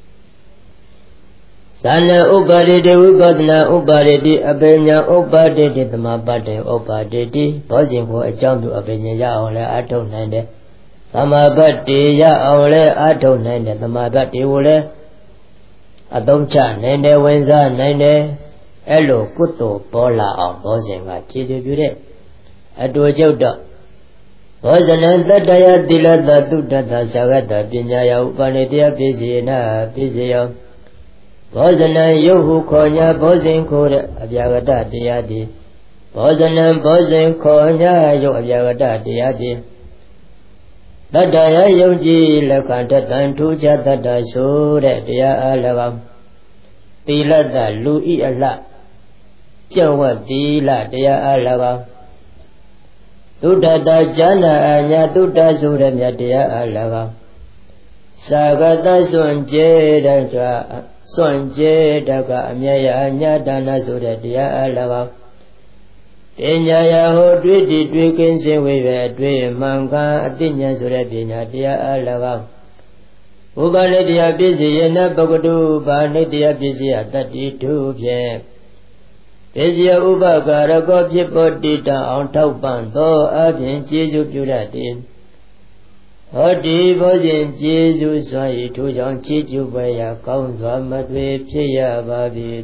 Speaker 1: ဇာနဥပ္ပါဒေတိဝိပဿနာဥပ္ပါဒေတိအပညာဥပ္ပါဒေတိသမပတ္တေဥပ္ပါဒေတိဘောဇင်ကိုအကြောင်းပြုအပညာရအောင်လည်းအားထုတ်နိုင်တယ်သမပတ္တေရအောင်လည်းအားထုတ်နိုင်တယ်သမပတ္တေကိုလည်းအသုံးချနိုင်တယ်ဝင်စားနိုင်တယ်အဲ့လိုကုသိုလ်ပေါ်လာအောင်ဘောဇင်ကခြေစွပြုတဲ့အတူကျုပ်တော့ဘောဇနံတတ္တယတိလတ္တသုတ္တသသဂတ္တပညာယဥပနိတယပိစေနပိစေယဘောဇနံယုတ်ဟုခေါ်ညာဘောဇင်ခေါ်တဲ့အပြာဂတတရားသည်ဘောဇနံဘောဇင်ခေါ်ညာယုတ်အပြာဂတတရားသည်တတ္တယယုံကြည်လက်ခံတတံထူးခြားတတ္တဆိုတဲ့တရားအား၎င်းသီလတ္တလူဤအလှပြည့်ဝသီလတရားအား၎င်းသုတ္တတဉာဏအညာသုတ္တဆိုတဲ့မြတ်တရားအား၎င်းသာဂတစွန့်ကျဲတဲ့စွန့်ကျဲတကအမြဲရအညာဒါနဆိုတဲ့တရားအား၎င်းပညာယဟောတွေ့တည်တွေ့ကင်းစင်ဝေပဲတွေ့မှန်ကန်အသိဉာဏ်ဆိုတဲ့ပညာတရားအား၎င်းဘုဗ္ဗနိတရားပြည့်စုံရနပကတုဘာနိတရားပြည့်စုံတတ္တိထုဖြင့်ပြည့်စုံဥပကာရကောဖြစ်ပေါ်တည်တအောင်ထောက်ပံ့သောအပြင်ကျေစုပြုတတ်သည်ဟောဒီဘောဇဉ်ကျေးဇူးစွာ၏ထိုကြောင့်ချီးကျူးပွဲရာကောင်းစွာမသွေဖြစ်ရပါပြီတ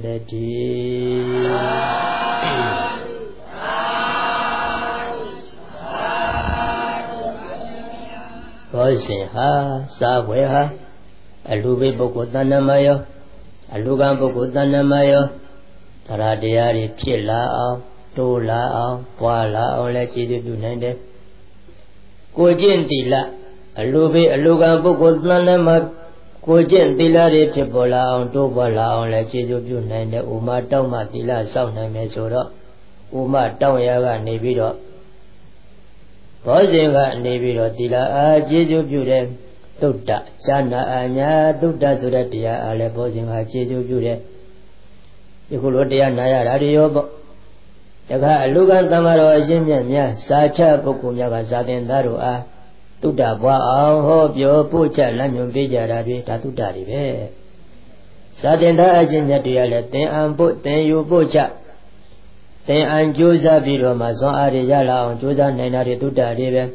Speaker 1: ည်းဘောဇဉ်ဟာစာဝဲဟာအလူပိပုဂ္ဂိုလ်တဏ္ဍမယောအလူကံပုဂ္ဂိုလ်တဏ္ဍမယောသရတရားတွေဖြစ်လာအောင်တိုးလာအောင်ပွားလာအောင်လည်းကျေးဇူးပြုနိုင်တယ်ကိုကျင့်သီလအလူပိအလူကံပုဂ္ဂိုလ်တဏ္ဍမကိုကျင့်သီလတွေဖြစ်ပေါ်လာအောင်တိုးပွားလာအောင်လည်းကျေးဇူးပြုနိုင်တယ်ဥမာတောင်းမှသီလစောင့်နိုင်မယ်ဆိုတော့ဥမာတောင်းရကနေပြီးတော့ဘောဇဉ်ကနေပြီးတော့သီလအားကျေးဇူးပြုတယ်သုတ္တဈာနာအညာသုတ္တဆိုတဲ့တရားအားလည်းဘောဇဉ်ကကျေးဇူးပြုတယ်ဒီခုလိုတရားနာရတာတွေရောပေါ့တခါအလူကံသံဃာတော်အရှင်မြတ်များစာချပုဂ္ဂိုလ်များကဇာတင်သားတို့အားသုတ္တဘွားအောင်ဟောပြောပို့ချလမ်းညွှန်ပေးကြတာတွေဒါသုတ္တတွေပဲဇာတင်သားအရှင်မြတ်တွေကလည်းသင်အံပို့သင်ယူပို့ချသင်အံကြိုးစားပြီးတော့မှဇွန်အားရရလာအောင်ကြိုးစားနိုင်တာတွေသုတ္တတွေပဲ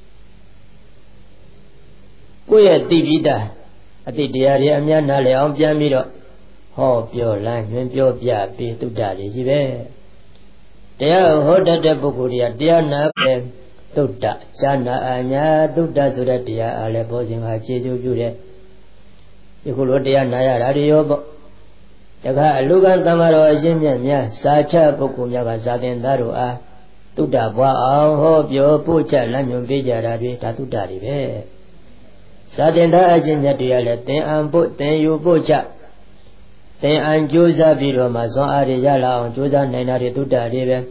Speaker 1: ကိုယ့်ရဲ့သိပြီးသားအတိတရားတွေအများနားလည်အောင်ပြန်ပြီးတော့ဟောပြောလမ်းညွှန်ပြောပြပြီးသုတ္တတွေကြီးပဲတရားဟောတတ်တဲ့ပုဂ္ဂိုလ်တွေကတရားနာပဲသုတ္တဈာနာအညာသုတ္တဆိုတဲ့တရားအားလည်းဘောဇဉ်ကကျေးဇူးပြုတယ်ဒီခုလိုတရားနာရတာတွေရောပေါ့တခါအလူကံသံဃာတော်အရှင်မြတ်များစာချပုဂ္ဂိုလ်များကဇာတင်သားတို့အားသုတ္တဘွားအောင်ဟောပြောပို့ချလမ်းညွှန်ပေးကြတာတွေဒါသုတ္တတွေပဲဇာတင်သားအရှင်မြတ်တွေကလည်းသင်အံပို့သင်ယူပို့ချသင်အံကြိုးစားပြီးတော့မှဇွန်အားရရလာအောင်ကြိုးစားနိုင်တာတွေသုတ္တတွေပဲ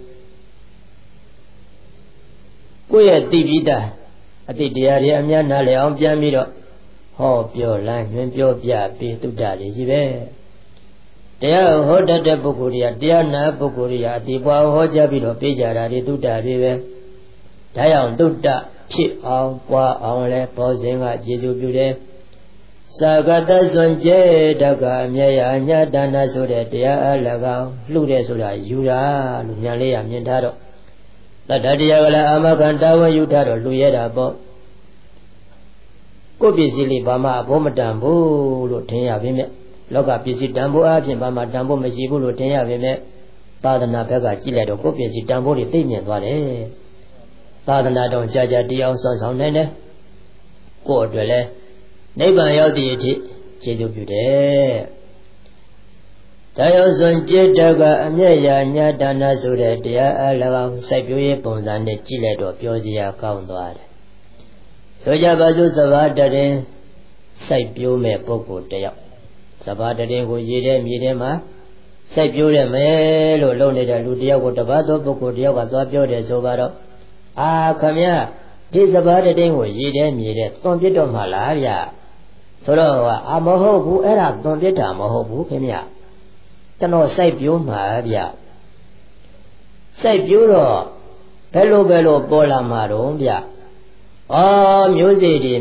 Speaker 1: ကိုယ့်ရဲ့သိပြီးသားအတိတရားတွေအများနားလည်အောင်ပြန်ပြီးတော့ဟောပြောလမ်းညွှန်ပြောပြပြီးသုတ္တတွေကြီးပဲတရားဟောတတ်တဲ့ပုဂ္ဂိုလ်တွေကတရားနာပုဂ္ဂိုလ်တွေကအတိပွားဟောကြားပြီးတော့ပေးကြတာတွေသုတ္တတွေပဲဒါကြောင့်သုတ္တဖြစ်အောင်ပွားအောင်လဲဘောဇဉ်ကကျေးဇူးပြုတယ်သာဂတစွန်ကျေတကအမြဲရအညာဒါနဆိုတဲ့တရားအ၎င်းလှုတဲ့ဆိုတာယူတာလို့ညာလေးရမြင်ထားတော့တတ္တတရားကလည်းအာမခံတာဝန်ယူထားတော့လှူရတာပေါ့ကိုယ်ပစ္စည်းလေးဘာမှအဖို့မတန်ဘူးလို့ထင်ရပါမယ်လောကပစ္စည်းတန်ဖိုးအပြင်ဘာမှတန်ဖိုးမရှိဘူးလို့ထင်ရပါမယ်သာသနာဘက်ကကြည့်လိုက်တော့ကိုယ်ပစ္စည်းတန်ဖိုးတွေသိမြင်သွားတယ်သာသနာတော်ကြာကြာတရားအောင်ဆောင်နိုင်တယ်ကိုယ်အတွက်လည်းနိဗ္ဗာန်ရောက်သည့်အထိကျေးဇူးပြုတယ်ဒါရောက်စွန်จิตတကအမျက်ရာညာဒါနဆိုတဲ့တရားအ၎င်းစိုက်ပျိုးရေးပုံစံနဲ့ကြည့်လိုက်တော့ပြောစရာကောင်းသွားတယ်ဆိုကြပါစို့သဘာတရင်စိုက်ပျိုးမဲ့ပုဂ္ဂိုလ်တယောက်သဘာတရင်ကိုရေထဲမြေထဲမှာစိုက်ပျိုးရမယ်လို့လုပ်နေတဲ့လူတယောက်ကိုတပတ်သောပုဂ္ဂိုလ်တယောက်ကသွားပြောတယ်ဆိုပါတော့အာခမရဒီသဘာတရင်ကိုရေထဲမြေထဲသွန်ပစ်တော့မှလားဗျဆိုတော့အာမဟုတ်ဘူးအဲ့ဒါသွန်ပစ်တာမဟုတ်ဘူးခင်ဗျကျွန်တော်စိုက်ပျိုးမှာဗျစိုက်ပျိုးတော့ဘယ်လိုပေါ်လာမှာတော့ဗျမျိုးစေ့တိုင်း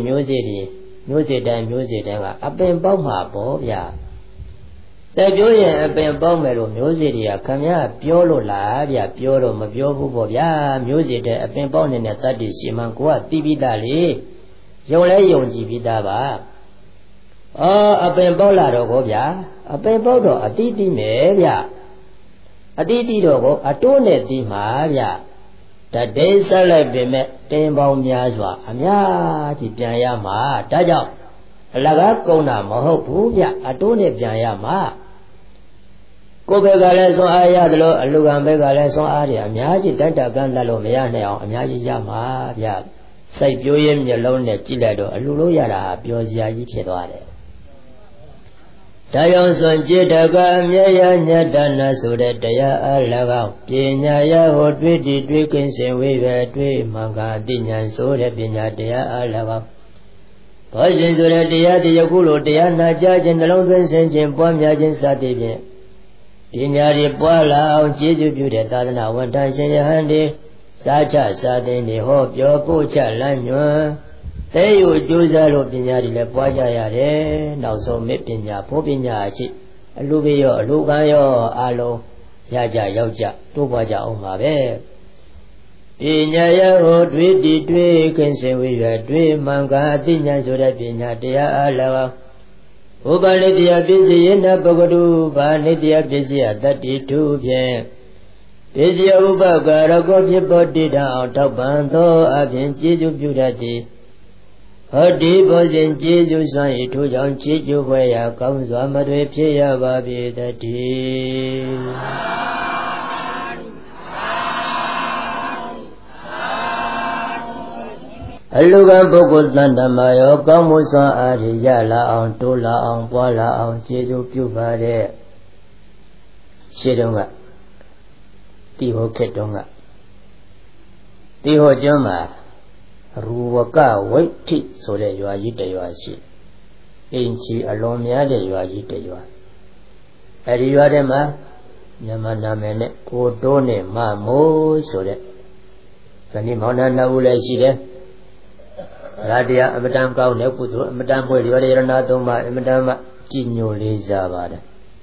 Speaker 1: ကအပင်ပေါက်မှာပေါ့ဗျစိုက်ပျိုးရင်အပင်ပေါက်မယ်လို့မျိုးစေ့တွေကခင်ဗျပြောလို့လားဗျပြောတော့မပြောဘူးပေါ့ဗျာမျိုးစေ့တဲ့အပင်ပေါက်နေတဲ့တတ္တိရှိမှကိုကသိပြီးသားလေယုံလဲယုံကြည်ပြီးသားပါအပင်ပေါက်လာတော့ကိုဗျာအပင်ပေါက်တော့အတိတိမယ်ဗျအတိတိတော့ကိုအတိုးနဲ့တီးမှာဗျတတိဆက်လိုက်ပေမဲ့တင်းပေါင်းများစွာအများကြီးပြန်ရမှာဒါကြောင့်အလကားကုန်းတာမဟုတ်ဘူးဗျအတိုးနဲ့ပြန်ရမှာကိုယ်ဘက်ကလည်းဆွမ်းအားရတယ်လို့အလူကံဘက်ကလည်းဆွမ်းအားတွေအများကြီးတတ်တကန်းလက်လို့မရနိုင်အောင်အများကြီးရမှာဗျစိုက်ပျိုးရေးမျက်လုံးနဲ့ကြည့်လိုက်တော့အလူလို့ရတာပျော်စရာကြီးဖြစ်သွားတယ်ဒါကြောင့်စွန်จิตတကအမြဲရညတနာဆိုတဲ့တရားအ၎င်းပညာရဟောတွေ့တည်တွေ့ကင်းစင်ဝိပဲတွေ့မှန်ကအတိညာဆိုတဲ့ပညာတရားအ၎င်းဘောဇဉ်ဆိုတဲ့တရားဒီယခုလိုတရားနာကြားခြင်းနှလုံးသွင်းစဉ်ခြင်းပွားများခြင်းစသည်ဖြင့်ပညာတွေပွားလာအောင်ကျေးဇူးပြုတဲ့သာသနာဝန်ထမ်းရှင်ယဟန်တွေစာချစာသင်တွေဟောပြောပို့ချလမ်းညွှန်တဲယူကြိုးစားလို့ပညာတွေလည်းပွားကြရတယ်နောက်ဆုံးမေပညာဘုပညာအဖြစ်အလူဘေရောအလူကံရောအလုံးရကြရောက်ကြတိုးပွားကြအောင်ပါပဲပညာယဟောတွေ့တည်တွေ့ခင်စင်ဝိရတွေ့မှန်ကအသိဉာဏ်ဆိုတဲ့ပညာတရားအား၎င်းဥပနိတ္တယပစ္စည်းယနပကတုဘာနိတ္တယပစ္စည်းတတ္တိထုဖြင့်ပစ္စည်းဥပကာရကောဖြစ်ပေါ်တည်ထောင်ထောက်ပံ့သောအပြင်ကျေးဇူးပြုတတ်သည်ဟောဒီဘောဇဉ်ကျေးဇူးစွမ်း၏ထိုကြောင့်ကျေးဇူးဝဲရာကောင်းစွာမတွေဖြစ်ရပါပေတည်းအလူကံပုဂ္ဂိုလ်တန်တမာယောကောင်းမှုစွမ်းအားဖြင့်ရလာအောင်တိုးလာအောင်ပွားလာအောင်ကျေးဇူးပြုပါတဲ့ရှင်းတော့ကတိဟောခေတ္တတော့ကတိဟောကျွန်းမှာရူဝကဝိဋ္ဌိဆိုတဲ့ရွာကြီးတစ်ရွာရှိအင်ချီအလွန်များတဲ့ရွာကြီးတစ်ရွာအဲဒီရွာထဲမှာမြန်မာနာမည်နဲ့ကိုတိုးနဲ့မမိုးဆိုတဲ့ဇနီးမောင်နှံနှစ်ဦးလည်းရှိတယ်ရာတရားအမတန်ကောင်းတဲ့ကုသိုလ်အမတန်ပွေရရဏသုံးပါအမတန်မှကြည်ညိုလေးစားပါတယ်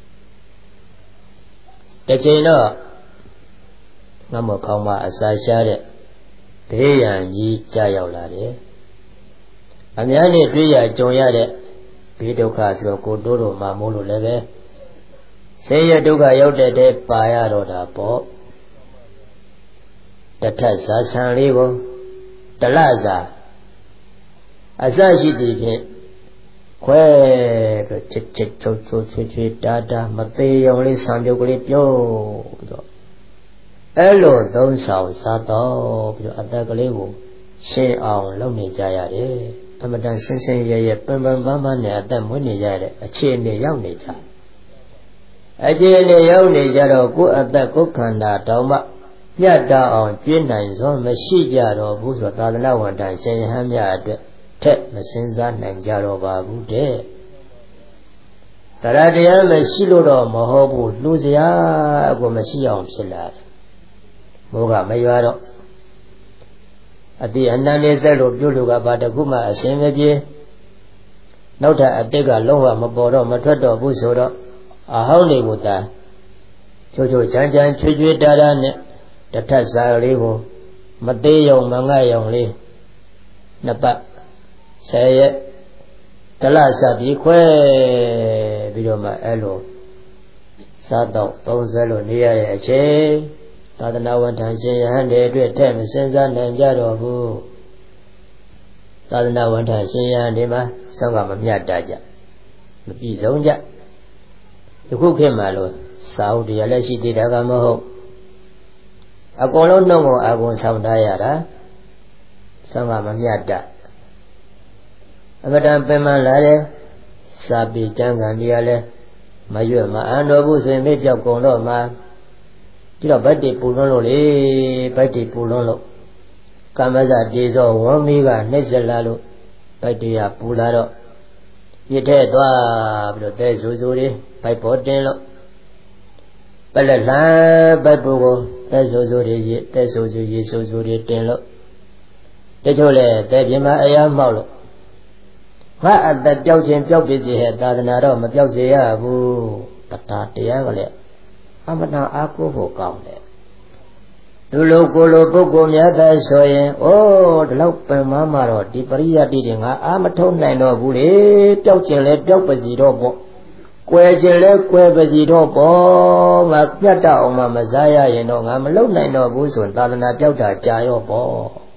Speaker 1: တစ်ချိန်တော့ငါမခေါင်းမအစာရှားတဲ့ဘေးရန်ကြီးကြားရောက်လာတယ်အများနဲ့တွေ့ရကြုံရတဲ့ဘေးဒုက္ခဆိုတော့ကိုတိုးတို့မမိုးလို့လည်းပဲဆင်းရဲဒုက္ခရောက်တဲ့ပါရတော့တာပေါ့တထက်ဇာဆံလေးကိုတလစာအစရှိသည်ဖြင့်ခွဲပြီးချစ်ချုပ်ချွေတာမသေးအောင်လေးဆံပြုတ်ကလေးပြုတ်ပြီးတော့အဲ့လိုသုံးဆောင်စားတော့ပြီးတော့အသက်ကလေးကိုရှင်းအောင်လုပ်နေကြရတယ်အမတန်ဆင်းရဲပန်နဲ့အသက်မွေးနေကြတဲ့အခြေအနေရောက်နေကြအခြေအနေရောက်နေကြတော့ကိုယ်အသက်ကိုယ်ခန္ဓာတောင်မှမြတ်တာအောင်ကျွေးနိုင်စွာမရှိကြတော့ဘူးဆိုတော့သာသနာ့ဝန်ထမ်းရှင်ယဟန်များအတွက်ထက်မစင်စားနိုင်ကြတော့ပါဘူးတဲ့တရားတရားမရှိလို့တော့မဟုတ်ဘူးလူစရာကိုမရှိအောင်ဖြစ်လာတယ်မိုးကမရွာတော့အတိအနန္တဆက်လို့ပြုလို့ကဘာတခုမှအစင်မပြေနောက်ထပ်အတိတ်ကလုံးဝမပေါ်တော့မထွက်တော့ဘူးဆိုတော့အဟောင်းတွေကိုတာချိုချမ်းချွေတာနဲ့တထက်စာလေးကိုမသေးယုံမငတ်ယုံလေးနှစ်ပတ်10ရက်တလစပြီးခွဲပြီးတော့မှအဲ့လိုစားတော့30လို့နေရရဲ့အချိန်သာသနာဝန်ထမ်းရှင်ယဟန်တွေအတွက်ထည့်မစင်စားနိုင်ကြတော့ဘူးသာသနာဝန်ထမ်းရှင်ယဟန်တွေမှာဆောက်ကမမြတ်တာကြမပြည့်စုံကြဒီခုခေတ်မှာလို့စာအုပ်တရားလည်းရှိသေးတာကမဟုတ်အကုန်လုံးနှုတ်ကိုအကုန်ဆောင်ထားရတာဆောက်ကမမြတ်တာအမတန်ပင်ပန်းလာတယ်စာပေကျမ်းဂန်တွေကလည်းမရွတ်မအံတော်ဘူးဆိုရင်မေ့ပြောက်ကုန်တော့မှဒီတော့ဗတ္တိပူလွန်းလို့လေဗတ္တိပူလွန်းလို့ကမ္မဇတေဇောဝမီးကနှိမ့်ဆက်လာလို့ဗတ္တိရပူလာတော့ပြစ်ထဲသွားပြီးတော့တဲဆူတွေဗိုက်ပေါ်တင်လို့ပလက်လန်းဗိုက်ပူကိုတဲဆူတွေရေတဲဆူရေဆူတွေတင်လို့တချို့လဲတဲပြင်းမအရာမောက်လို့ငါအသက်ပြောက်ခြင်းပြောက်ပြီစီဟဲ့သာသနာတော့မပြောက်စေရဘူးတတာတရားကလည်းအမနာအားကိုးဖို့ကောင်းတယ်သူလိုကိုလိုပုဂ္ဂိုလ်များသာဆိုရင်ဒီလောက်ပင်မမှာတော့ဒီပရိယတ်တွေငါအားမထုံးနိုင်တော့ဘူးလေပျောက်ခြင်းလဲပျောက်ပါစီတော့ပေါ့ကွယ်ခြင်းလဲကွယ်ပါစီတော့ပေါ့ငါပြတ်တော့အောင်မစားရရင်တော့ငါမလုံနိုင်တော့ဘူးဆိုသာသနာပျောက်တာကြာရောပေါ့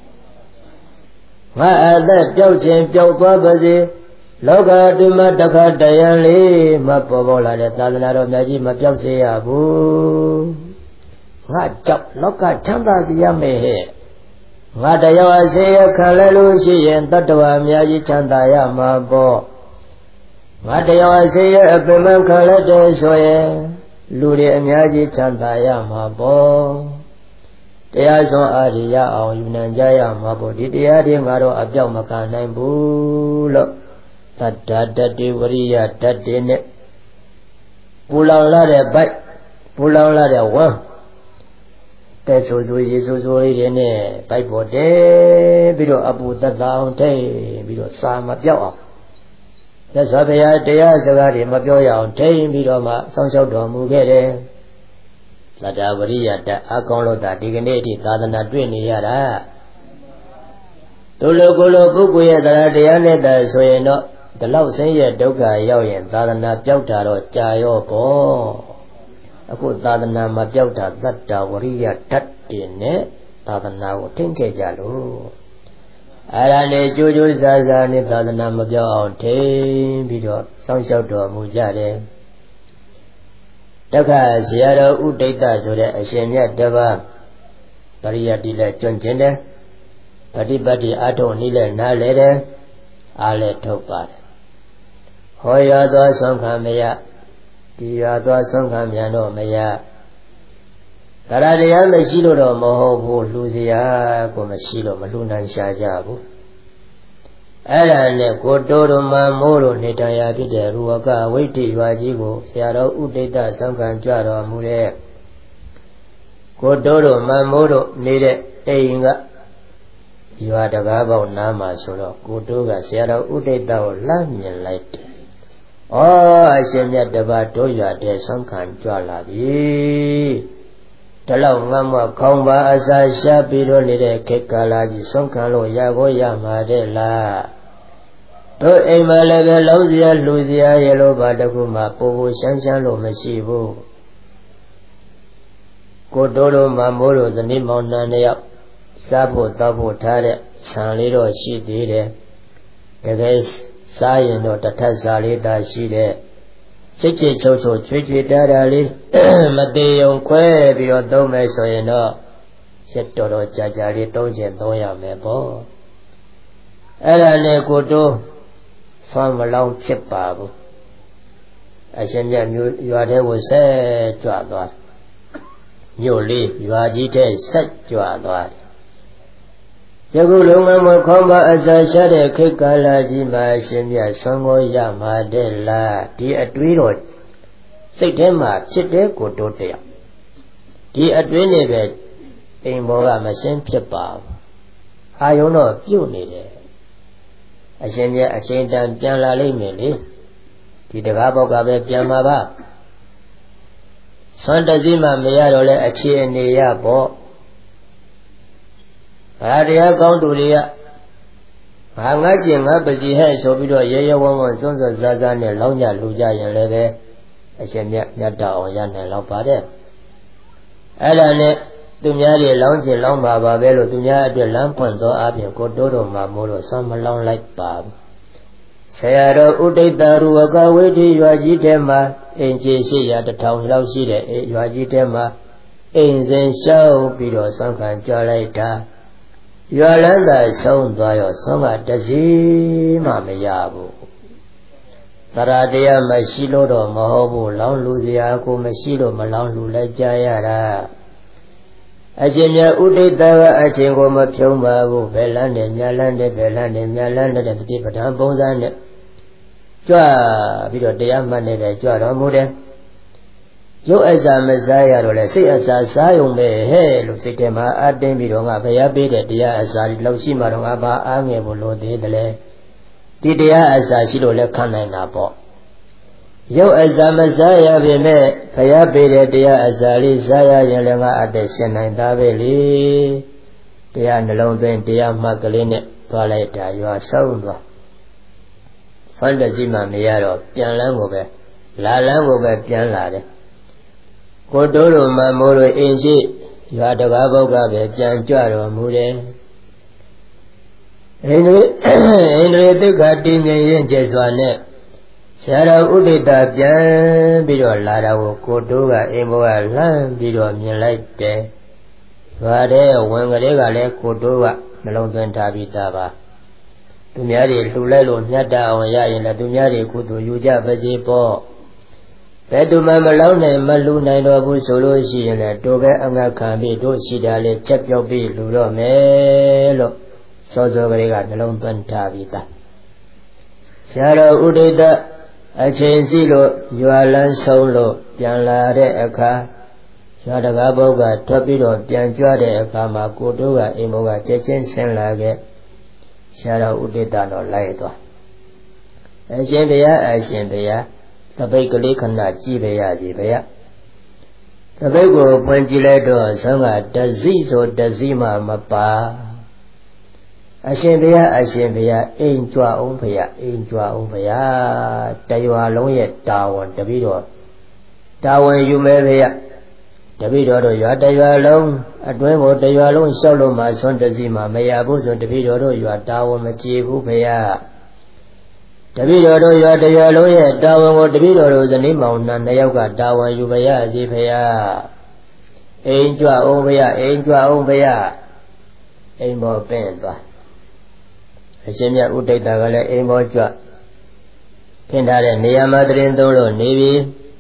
Speaker 1: ငါအသက်ပျောက်ခြင်းပျောက်သွားပါစေလောကအတွင်းမှာတခါတရံလေးမပေါ်လာတဲ့သာသနာတော်မြတ်ကြီးမပြောက်စေရဘူးငါကြောက်လောကချမ်းသာစီရမယ်ဟဲ့ငါတရားအစေရခံလဲလို့ရှိရင်တတ္တဝါအများကြီးချမ်းသာရမှာပေါ့ငါတရားအစေရအပင်မခံလဲတဲ့ဆိုရင်လူတွေအများကြီးချမ်းသာရမှာပေါ့တရားစွမ်းအားရအောင်ယူနိုင်ကြရမှာပေါ့ဒီတရားတွေငါတော့အပြောက်မခံနိုင်ဘူးလို့တတ္တတ္တိဝရိယတတ္တိနဲ့ပူလောင်လာတဲ့ဗိုက်ပူလောင်လာတဲ့ဝမ်းတဲဆူရေဆူလေးတွေနဲ့ဗိုက်ပေါ်တဲပြီးတော့အပူသက်သာအောင်ထိပြီးတော့စာမပြောက်အောင်သက်စွာဘုရားတရားစကားတွေမပြောရအောင်ထိပြီးတော့မှစောင့်ရှောက်တော်မူခဲ့တယ် Lada Variata, Akonlota, Dignity, Tadana Twiniyara. Tulogolo Bukuya, the Yaneta, so you know, the love say Doga Yoyan, Tadana Jota, Chayo, Po. A good Tadana Majota, that Varia Tatin, Tadana, Tinke Jalu. Arane Juju Zazani, Tadana Majo, Tim, Bido, Sancho, Mujade. Taka Sierra Udata so that Ashenia Deva Paria Dila Chonchenda Padibati Ato Nila Nalede Ale Topa Hoya Dwa Sankamaya Dia Dwa Sankamyano Maya Taradian the Shilo Moho Luzia Gomashilo Malunan Shajabu Alane Kodoro Mamoro Netaya Pide Ruaka Witi Wajigo Siara Udeta Sankan Jara Mure Kodoro Mamoro Nede Einga You are the Gabo Nama Solo Kodoga Siara Udeta Lamyan Light Oh I send that the Batoya de Sankan Jala Bi Talau Mama Komba Asa Shabiro Nede Kekalaji Sankalo Yago Yamadela To a malave Lozia, Luzia, Yellow Badaguma, Povo, Shansalo, Masivo Kodoro, Mamoro, the name on Nanea, Sabo, Dabo, Tare, San Liro, she did it. The rest, Sayan or Tatazali, that she did. Chichi Chocho, Chichi Dadali, Mateo, Quabi or Dome, so you know. Setoro, Jajari, Toja, Doya, Mebo. Elane Kodo. Some along chip babu. I send you are there was said to our You live, you are detailed, set to our God. Yagulunga Komba as I said a kikala jima simia songo yama de la di adwiro. Say them up, sit there, go to there. Di adwinibet in Boga Masin chip babu. I don't know if you need it. I send you a chain down Pianla Limili. Did the Gaboga Piamaba Santa Zima Mayadole a chain in the Yabo Radia Gondulia Hangajing up as he has so we do a year one sons of Zazan and Longa Luja and Leve. I send Yata or Yan and Lopade Alane. Dunyari lounge long baba velo dunya de lamponzo abia kodoro mamoro some long like bab. Sayaro udeta ruaka witi yuaji tema enje shi ya the town lao shi de yuaji tema enzen shao bido sankan jalaita. Yualanda sound doyo songa dazi mamayabu. Taradea mashilo do mahobu long luzia ko mashilo malang lula jayara. Ajenya Udeta Achengo Mapyoma, Belan and Yaland, Belan and Yaland, and the Tibetan Bonzan. Jua, Vido de Amane, Jua Mode. You as a Messiah, or say as a Sayum, hey, Lucitema, Aden Vidonga, Bayabed, Dia as I Loshima, Aba, Angelo de Dele. Didia as I Shido Lekana Napo. You as a Messiah, we met Payabede, dear as a Lizaya Yelanga at the Senai Daveli. Dear Nelon, dear Magdalene, Paleta, you are sound. Sanda Zima Miaro, Pian Langobe, La Langobe, Pian Lade. Kodoro Mamoro Inji, you are the Gaboga, Pian Jaro Mude. Henry the Gardinian Jesuane. Sarah Udita Pian Bido Lara Kodoga Emoa Lam Bido Milite Vade Wangarega Kodoga Melon Tabitaba Tumiari Lulelo Nyata on Yain Tumiari Kudu Yuja Bajipo Pedu Mamalone Maluna Nobu Solo Shi and Doga Anga Kambi Do Shidale Chep Yobi Lulo Melo Sozo Grega Melon Tabita Sarah Udita Achenzilo, you are land solo, Pianla de Aka, Shadagaboga, Topido, Pianjua de Akama, Kodoga, Emoga, Chechen Senlage, Shara Udetano Laito. Ashembea, the Bakery cannot Jibea, Jibea. တပိတ်ကိုပွင့်ကြည့်လိုက်တော့ဆောင်းကတစီဆိုတစီမှမပါအရှင်ဘုရားအိမ်ကြွအောင်ဘုရားအိမ်ကြွအောင်ဘုရားတရွာလုံးရဲ့တာဝန်တပည့်တော်တာဝန်ယူမယ်ဘုရားတပည့်တော်တို့ရွာတရွာလုံးအတွင်းကိုတရွာလုံးလျှောက်လို့မှဆွမ်းတစီမှမရဘူးဆိုတပည့်တော်တို့ရွာတာဝန်မကြည့်ဘူးဘုရားတပည့်တော်တို့ရွာတရွာလုံးရဲ့တာဝန်ကိုတပည့်တော်တို့ဇနီးမောင်နှံနှစ်ယောက်ကတာဝန်ယူပါရစေဘုရားအိမ်ကြွအောင်ဘုရားအိမ်ကြွအောင်ဘုရားအိမ်ပေါ်ပင့်သွားအရှင်မြတ်ဥဒိဋ္ဌကလည်းအိမ်ပေါ်ကြွထင်ထားတဲ့နေရာမှာတရင်သုံးလို့နေပြီ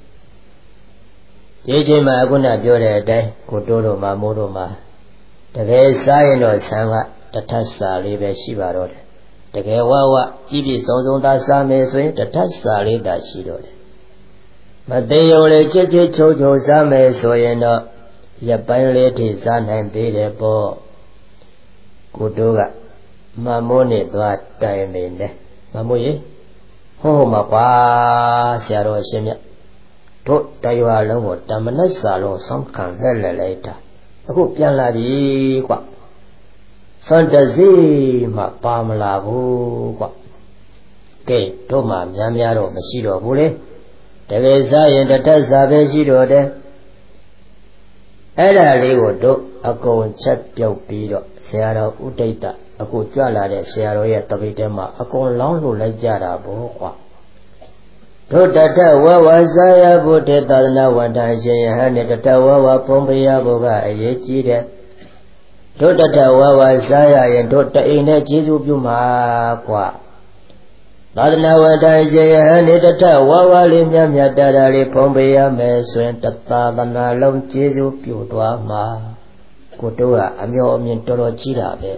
Speaker 1: ဒီချိန်မှာအခုနပြောတဲ့အတိုင်းကိုတိုးတို့မှာမိုးတို့မှာတကယ်စားရင်တော့ဆံကတထပ်စာလေးပဲရှိပါတော့တယ်တကယ်ဝဝပြည့်စုံသာစားမယ်ဆိုရင်တထပ်စာလေးသာရှိတော့တယ်မသေးရုံလေးချစ်ချစ်ချုံချုံစားမယ်ဆိုရင်တော့ရပိုင်းလေးထိစားနိုင်သေးတယ်ပေါ့ကိုတိုးကမမိုးနဲ့သွားတိုင်နေတယ်မမိုးရေဟိုးမှာပါဆရာတော်အရှင်မြတ်တို့တရွာလုံးကိုတမနက်စာလုံးဆောင်းခံလက်လိုက်တာအခုပြန်လာပြီကွစံတစီမှပါမလာဘူးကွကဲတို့မှများတော့မရှိတော့ဘူးလေတကယ်စားရင်တထက်စားပဲရှိတော့တယ်အဲ့ဒါလေးကိုတို့အကုန်ချက်ပြုတ်ပြီးတော့ဆရာတော်ဥဒိဋ္ဌအခုကြွလာတဲ့ဆရာတော်ရဲ့တပိတ်ထဲမှာအကုန်လောင်းလို့လိုက်ကြတာပေါ့ကွာတို့တထဝဝစားရဖို့တဲ့သာသနာဝန်ထမ်းရှင်ယဟန်နဲ့တထဝဝဖုံးပေးရဖို့ကအရေးကြီးတယ်တို့တထဝဝစားရရင်တို့တအိမ်နဲ့ကျေးဇူးပြုမှာကွာသာသနာဝန်ထမ်းရှင်ယဟန်နဲ့တထဝဝလေးမြတ်မြတ်တာလေးဖုံးပေးရမယ်ဆိုရင်တသာသနာလုံးကျေးဇူးပြုသွားမှာကိုတို့ကအမျောအမြင်တော်တော်ကြီးတာပဲ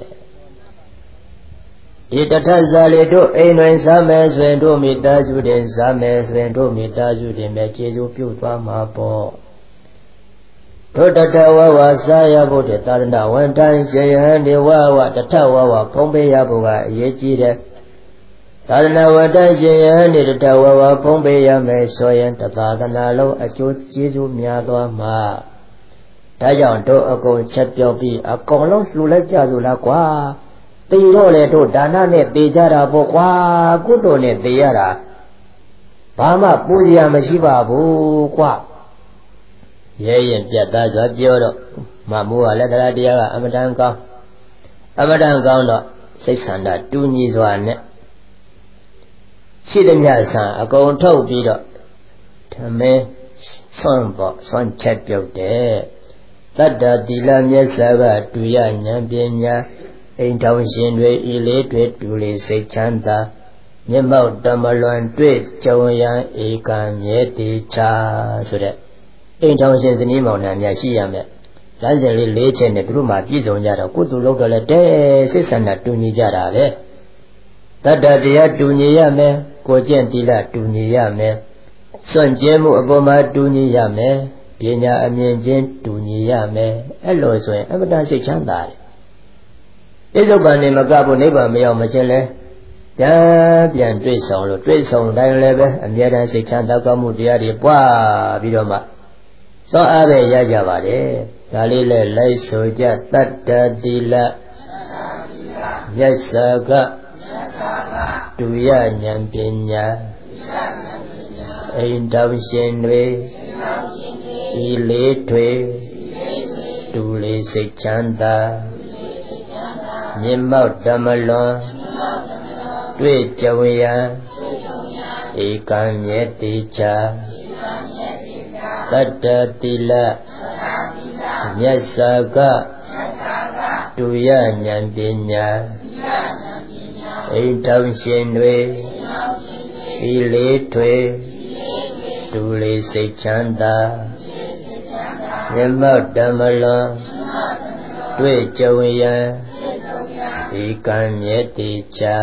Speaker 1: ဒီတထဇာလေတို့အိမ်တွင်စားမယ်ဆိုရင်တို့မိသားစုတွေစားမယ်ဆိုရင်တို့မိသားစုတွေနဲ့ကျေးဇူးပြုသွားမှာပေါ့တို့တထဝဝစားရဖို့တဲ့သာသနာဝန်ထမ်းရှင်ယဟန်ဒီဝဝတထဝဝဖုံးပေးရဖို့ကအရေးကြီးတယ်သာသနာဝန်ထမ်းရှင်ယဟန်ဒီတထဝဝဖုံးပေးရမယ်ဆိုရင်တသာသနာလုံးအကျိုးကျေးဇူးများသွားမှာဒါကြောင့်တို့အကုန်ချက်ပြောပြီးအကုန်လုံးလှူလိုက်ကြစို့လားကွာတေတော့လေတို့ဒါနနဲ့တေကြတာပေါ့ကွာကုသိုလ်နဲ့တေရတာဘာမှပူစရာမရှိပါဘူးကွာရဲရင်ပြတ်သားစွာပြောတော့မမိုးကလည်းတရားကအမတန်ကောင်းတော့စိတ်ဆန္ဒတူညီစွာနဲ့ရှိသမျှဆံအကုန်ထုတ်ပြီးတော့ဓမင်းဆွမ်းချက်ပြုတ်တယ်တတ္တတိလမျက်စာကတူရဉာဏ်ပညာအိမ်ထောင်ရှင်တွေဤလေးတွေတူလေစိတ်ချမ်းသာမျက်မှောက်တမလွန်တွေ့ကြုံရန်ဧကံမြဲတည်ချဆိုတဲ့အိမ်ထောင်ရှင်ဇနီးမောင်နှံများရှိရမယ်လမ်းစဉ်လေး၄ချက်နဲ့သူတို့မှပြည့်စုံကြတော့ကုသိုလ်လုပ်တော့လဲတဲ့စိတ်ဆန္ဒတူညီကြတာပဲတတ္တတရားတူညီရမယ်ကိုကျင့်တိလတူညီရမယ်စွန့်ကြဲမှုအပေါ်မှာတူညီရမယ်ပညာအမြင်ချင်းတူညီရမယ်အဲ့လိုဆိုရင်အမတစိတ်ချမ်းသာတယ်ဣဇုပ္ပန်နေမကဖို့နိဗ္ဗာန်မရောက်မချင်းလဲပြန်တွေ့ဆောင်လို့တွေ့ဆောင်တိုင်းလည်းပဲအမြဲတမ်းစိတ်ချမ်းသာကောင်းမှုတရားတွေပွားပြီးတော့မှစောအားပဲရကြပါတယ်ဒါလေးလဲလိုက်ဆိုကြတတ္တတိလမျက်စာကတူရဉာဏ်ပညာအိမ်တော်ရှင်တွေဤလေးတွေတူလေးစိတ်ချမ်းသာမြင့်မောက်ဓမ္မလွန်တွေ့ကြုံရန်ဧကံမြဲတိချာတတ္တတိလမျက်စာကတူရဉာဏ်ပညာအိမ်တော်ရှင်တွေဤလေးတွေတူလေးစိတ်ချမ်းသာမြတ်မောက်ဓမ္မလွန်တွေ့ကြုံရန်ဧကံမြဲတိချာ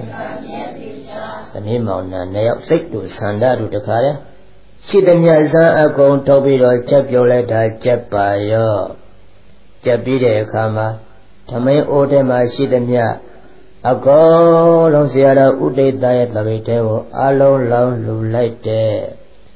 Speaker 1: သမီးမောင်နှံနှစ်ယောက်စိတ်တူဆန္ဒတူတခါလဲရှိသမျှဇာအကုန်ထုတ်ပြီးတော့ချက်ပြောလိုက်တာချက်ပါရောချက်ပြီးတဲ့အခါမှာဓမင်းအိုးထဲမှာရှိသမျှအကုန်လုံးဆရာတော်ဥဒိဋ္ဌရဲ့သမိတ်တဲကိုအလုံးလောင်းလှူလိုက်တဲ့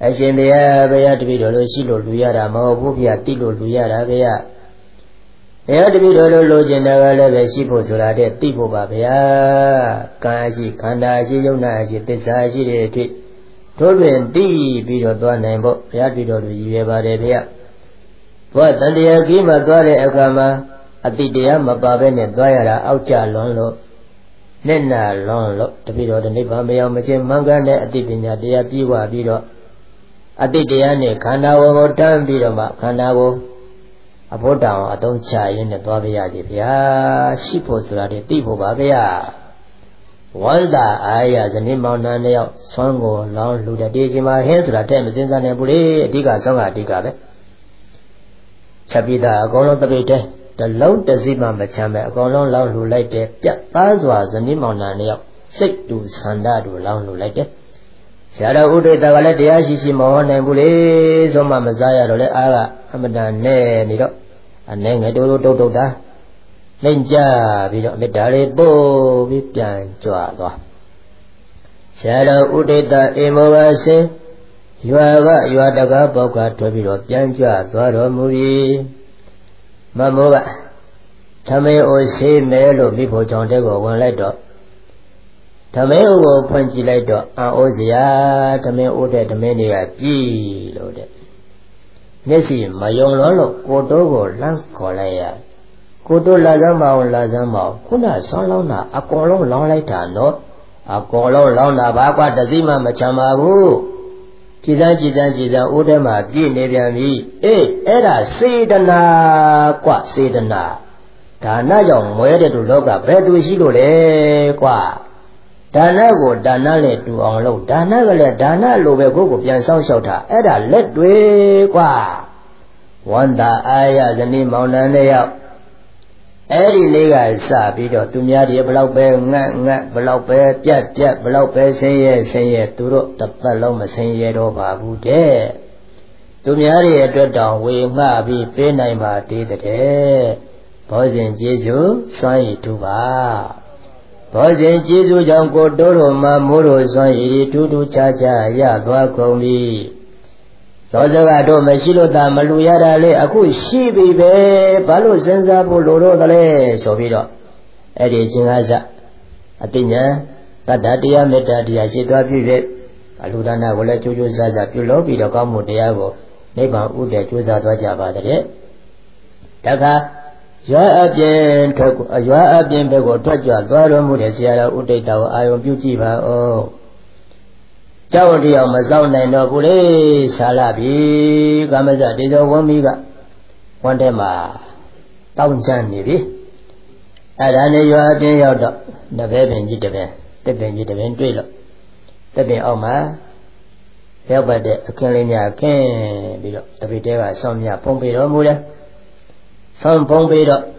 Speaker 1: အရှင်ဘုရားဘုရားတပည့်တော်တို့ရှိလို့လူရတာမဟုတ်ဘူးဘုရားတိလို့လူရတာဘုရားဘုရားတပည့်တော်တို့လိုချင်တာကလည်းပဲရှိဖို့ဆိုတာတဲ့တိဖို့ပါဗျာကံရှိခန္ဓာရှိယုံနာရှိသစ္စာရှိတဲ့အထိတို့တွင်တိပြီးတော့သွားနိုင်ဖို့ဘုရားတပည့်တော်တို့ရည်ရွယ်ပါတယ်ဗျာဘုရားတန်တရားကြီးမှသွားတဲ့အခါမှာအတိတရားမပါဘဲနဲ့သွားရတာအောက်ကျလွန်းလို့နဲ့နာလွန်းလို့တပည့်တော်တို့နိဗ္ဗာန်မရောက်မချင်းမှန်ကန်တဲ့အတိပညာတရားပြီးွားပြီးတော့အတိတရားနဲ့ခန္ဓာကိုတန်းပြီးတော့မှခန္ဓာကိုအဖို့တောင်အသုံးချရင်းနဲ့သွားပြရစီဗျာရှိဖို့ဆိုတာတွေသိဖို့ပါဗျာဝန္တာအာရဇနိမောင်နှံတယောက်ဆွမ်းကိုလောင်းလူတဲ့ဒီချိန်မှာဟဲဆိုတာတဲ့မစင်စားနိုင်ဘူးလေအဓိကဆုံးကအဓိကပဲချက်ပြီးသားအကုန်လုံးတပိတ်တဲ့တလုံးတစည်းမှမချမ်းပဲအကုန်လုံးလောင်းလူလိုက်တယ်ပြတ်သားစွာဇနိမောင်နှံတယောက်စိတ်တူဆန္ဒတူလောင်းလူလိုက်တယ်ဆရာတော်ဥဒိတကလည်းတရားရှိရှိမဟောနိုင်ဘူးလေဆိုမှမစားရတော့လေအားကအမတန်နဲ့နေတော့အနေငယ်တိုးတုတ်တာနှိမ့်ကြပြီးတော့မေတ္တာလေးပို့ပြီးပြန်ကြွသွားဆရာတော်ဥဒိတအေမောကဆင်းရွာတကားပေါက်ကထွက်ပြီးတော့ပြန်ကြွသွားတော်မူ၏မမောကထမေအိုဆေးမဲလို့မိဖို့ကြောင့်တဲ့ကိုဝင်လိုက်တော့ဓမင်းကိုဖွင့်ကြည့်လိုက်တော့အာဩစရာဓမင်းဥတဲ့ဓမင်းတွေကပြည်လို့တဲ့မျက်စိမယုံလို့ကိုတိုးကိုလမ်းခေါ်လိုက်ရကိုတိုးလာစမ်းမအောင်ခုနဆောင်းလောင်းတာအကောင်လုံးလောင်းလိုက်တာနော်အကောင်လုံးလောင်းတာဘာကွာတစည်းမှမချမ်းပါဘူးကြည်စမ်းဥထဲမှာပြည့်နေပြန်ပြီအေးအဲ့ဒါစေတနာကွစေတနာဒါနကြောင့်မွဲတဲ့သူလောကဘယ်သူရှိလို့လဲကွဒါနကိုဒါနနဲ့တူအောင်လုပ်ဒါနကလည်းဒါနလိုပဲကိုယ့်ကိုပြန်ဆောင်လျှောက်တာအဲ့ဒါလက်တွေကွာဝန္တာအာရဇနီးမောင်နှံတဲ့ရောက်အဲ့ဒီလေးကစပြီးတော့သူများတွေဘလောက်ပဲငတ်ဘလောက်ပဲပြတ်ဘလောက်ပဲဆင်းရဲသူတို့တစ်သက်လုံးမဆင်းရဲတော့ပါဘူးတဲ့သူများတွေအတွက်တောင်ဝေငှပြီးပေးနိုင်ပါသေးတဲ့ဘောဇင်ကျေးဇူးစွမ်းရည်ထူပါဘောဇင်ကျေးဇူးကြောင့်ကိုတိုးတော်မှာမိုးတော်စွမ်းရည်ထူးထူးခြားခြားရသွားကုန်ပြီသောစကတော့မရှိလို့သာမလူရတာလေအခုရှိပြီပဲဘာလို့စဉ်းစားဖို့လိုတော့သလဲဆိုပြီးတော့အဲ့ဒီချင်းကားစအတိညာတတ္တတရားမေတ္တာတရားရှိသွားပြီလေအလူဒါနကိုလည်းကြိုးကြိုးစားစားပြုလို့ပြီးတော့ကောင်းမှုတရားကိုနိဗ္ဗာန်ဥတည်ကြိုးစားသွားကြပါတဲ့တခါရွာအပြင်ဘက်ကိုထွက်ကြွသွားတော်မူတဲ့ဆရာတော်ဥဒိတကိုအာယုံပြုကြည့်ပါဦးကျောင်းတရားမစောင့်နိုင်တော့ဘူးလေဆာလာပြီကာမဇတေဇောဝမ်းမီကဝမ်းထဲမှာတောင်းချမ်းနေပြီအဲ့ဒါနဲ့ရွာအပြင်ရောက်တော့တပည့်ပင်ကြီးတပည့်တက်ပင်ကြီးတပည့်တွေ့လို့တက်ပင်အောက်မှာရောက်ပတ်တဲ့အခင်းလေးများခင်းပြီးတော့တပည့်တဲကဆောင်းမြဖုံးပေးတော်မူတယ်ဆောင်းဖုံးပေးတော့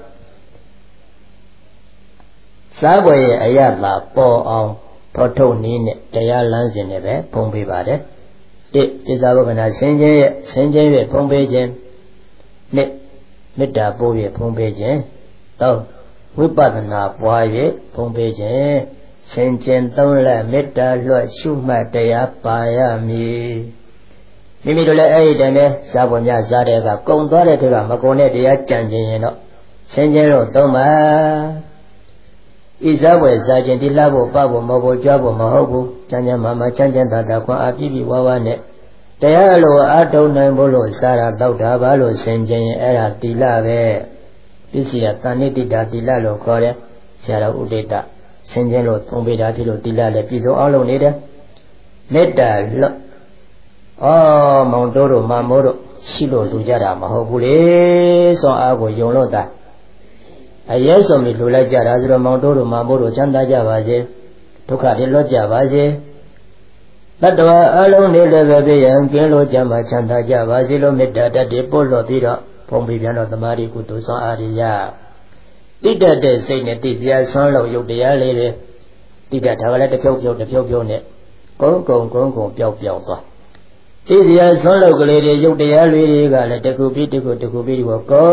Speaker 1: စားပွဲရဲ့အရသာပေါ်အောင်ထောထုတ်နည်းနဲ့တရားလမ်းစဉ်နဲ့ပဲဖုံးပေးပါတယ်၁ပစ္စာဝကနာဆင်းခြင်းရဲ့ဖုံးပေးခြင်း၂မေတ္တာပို့ရဲ့ဖုံးပေးခြင်း၃ဝိပဿနာပွားရဲ့ဖုံးပေးခြင်းဆင်ကျင်၃လက်မေတ္တာလွှတ်ရှုမှတ်တရားပါရမည်မိမိတို့လည်းအဲ့ဒီတည်းနဲ့စားပွဲများစားတဲ့အခါကုံသွားတဲ့တည်းကမကုံတဲ့တရားကြံခြင်းရင်တော့ဆင်ကျင်လို့၃ပါဤစားပွဲစားခြင်းဒီလှဖို့ပတ်ဖို့မဟုတ်ဘူးကြွားဖို့မဟုတ်ဘူးချမ်းချမ်းမာချမ်းသာခွန်အားပြည့်ဝနဲ့တရားလိုအားထုတ်နိုင်ဖို့လို့စားတာတောက်တာပါလို့ဆင်ကျင်ရင်အဲ့ဒါသီလပဲပစ္စည်းကတဏိတိတာသီလလို့ခေါ်တယ်ဆရာတော်ဥဒိတဆင်ကျင်လို့သုံးပေးတာဒီလိုသီလလည်းပြည့်စုံအောင်လုပ်နေတယ်မေတ္တာလွတ်မောင်တိုးတို့မမိုးတို့ရှိလို့လူကြတာမဟုတ်ဘူးလေဆွမ်းအားကိုယုံလို့တာအရဲဆုံးပြီးလူလိုက်ကြတာဆိုတော့မောင်တိုးတို့မမိုးတို့ချမ်းသာကြပါစေဒုက္ခတွေလွတ်ကြပါစေတတ္တဝါအလုံးတွေလည်းပဲပြည့်ရင်ကင်းလို့ကြမှာချမ်းသာကြပါစေလို့မေတ္တာတတ်တွေပို့လို့ပြီးတော့ဖုံးပြီးပြန်တော့သမာဓိကုသိုလ်ဆွမ်းအားတွေရတိတတ်တဲ့စိတ်နဲ့တိတရားဆွမ်းလို့ရုပ်တရားလေးတွေတိတတ်တာကလည်းတစ်ဖြုတ်ဖြုတ်နဲ့ကုန်းပျောက်သွားတိတရားဆွမ်းလို့ကလေးတွေရုပ်တရားလေးတွေကလည်းတစ်ခုပြီးတစ်ခုကိုကုန်းပြီးတော့ပျော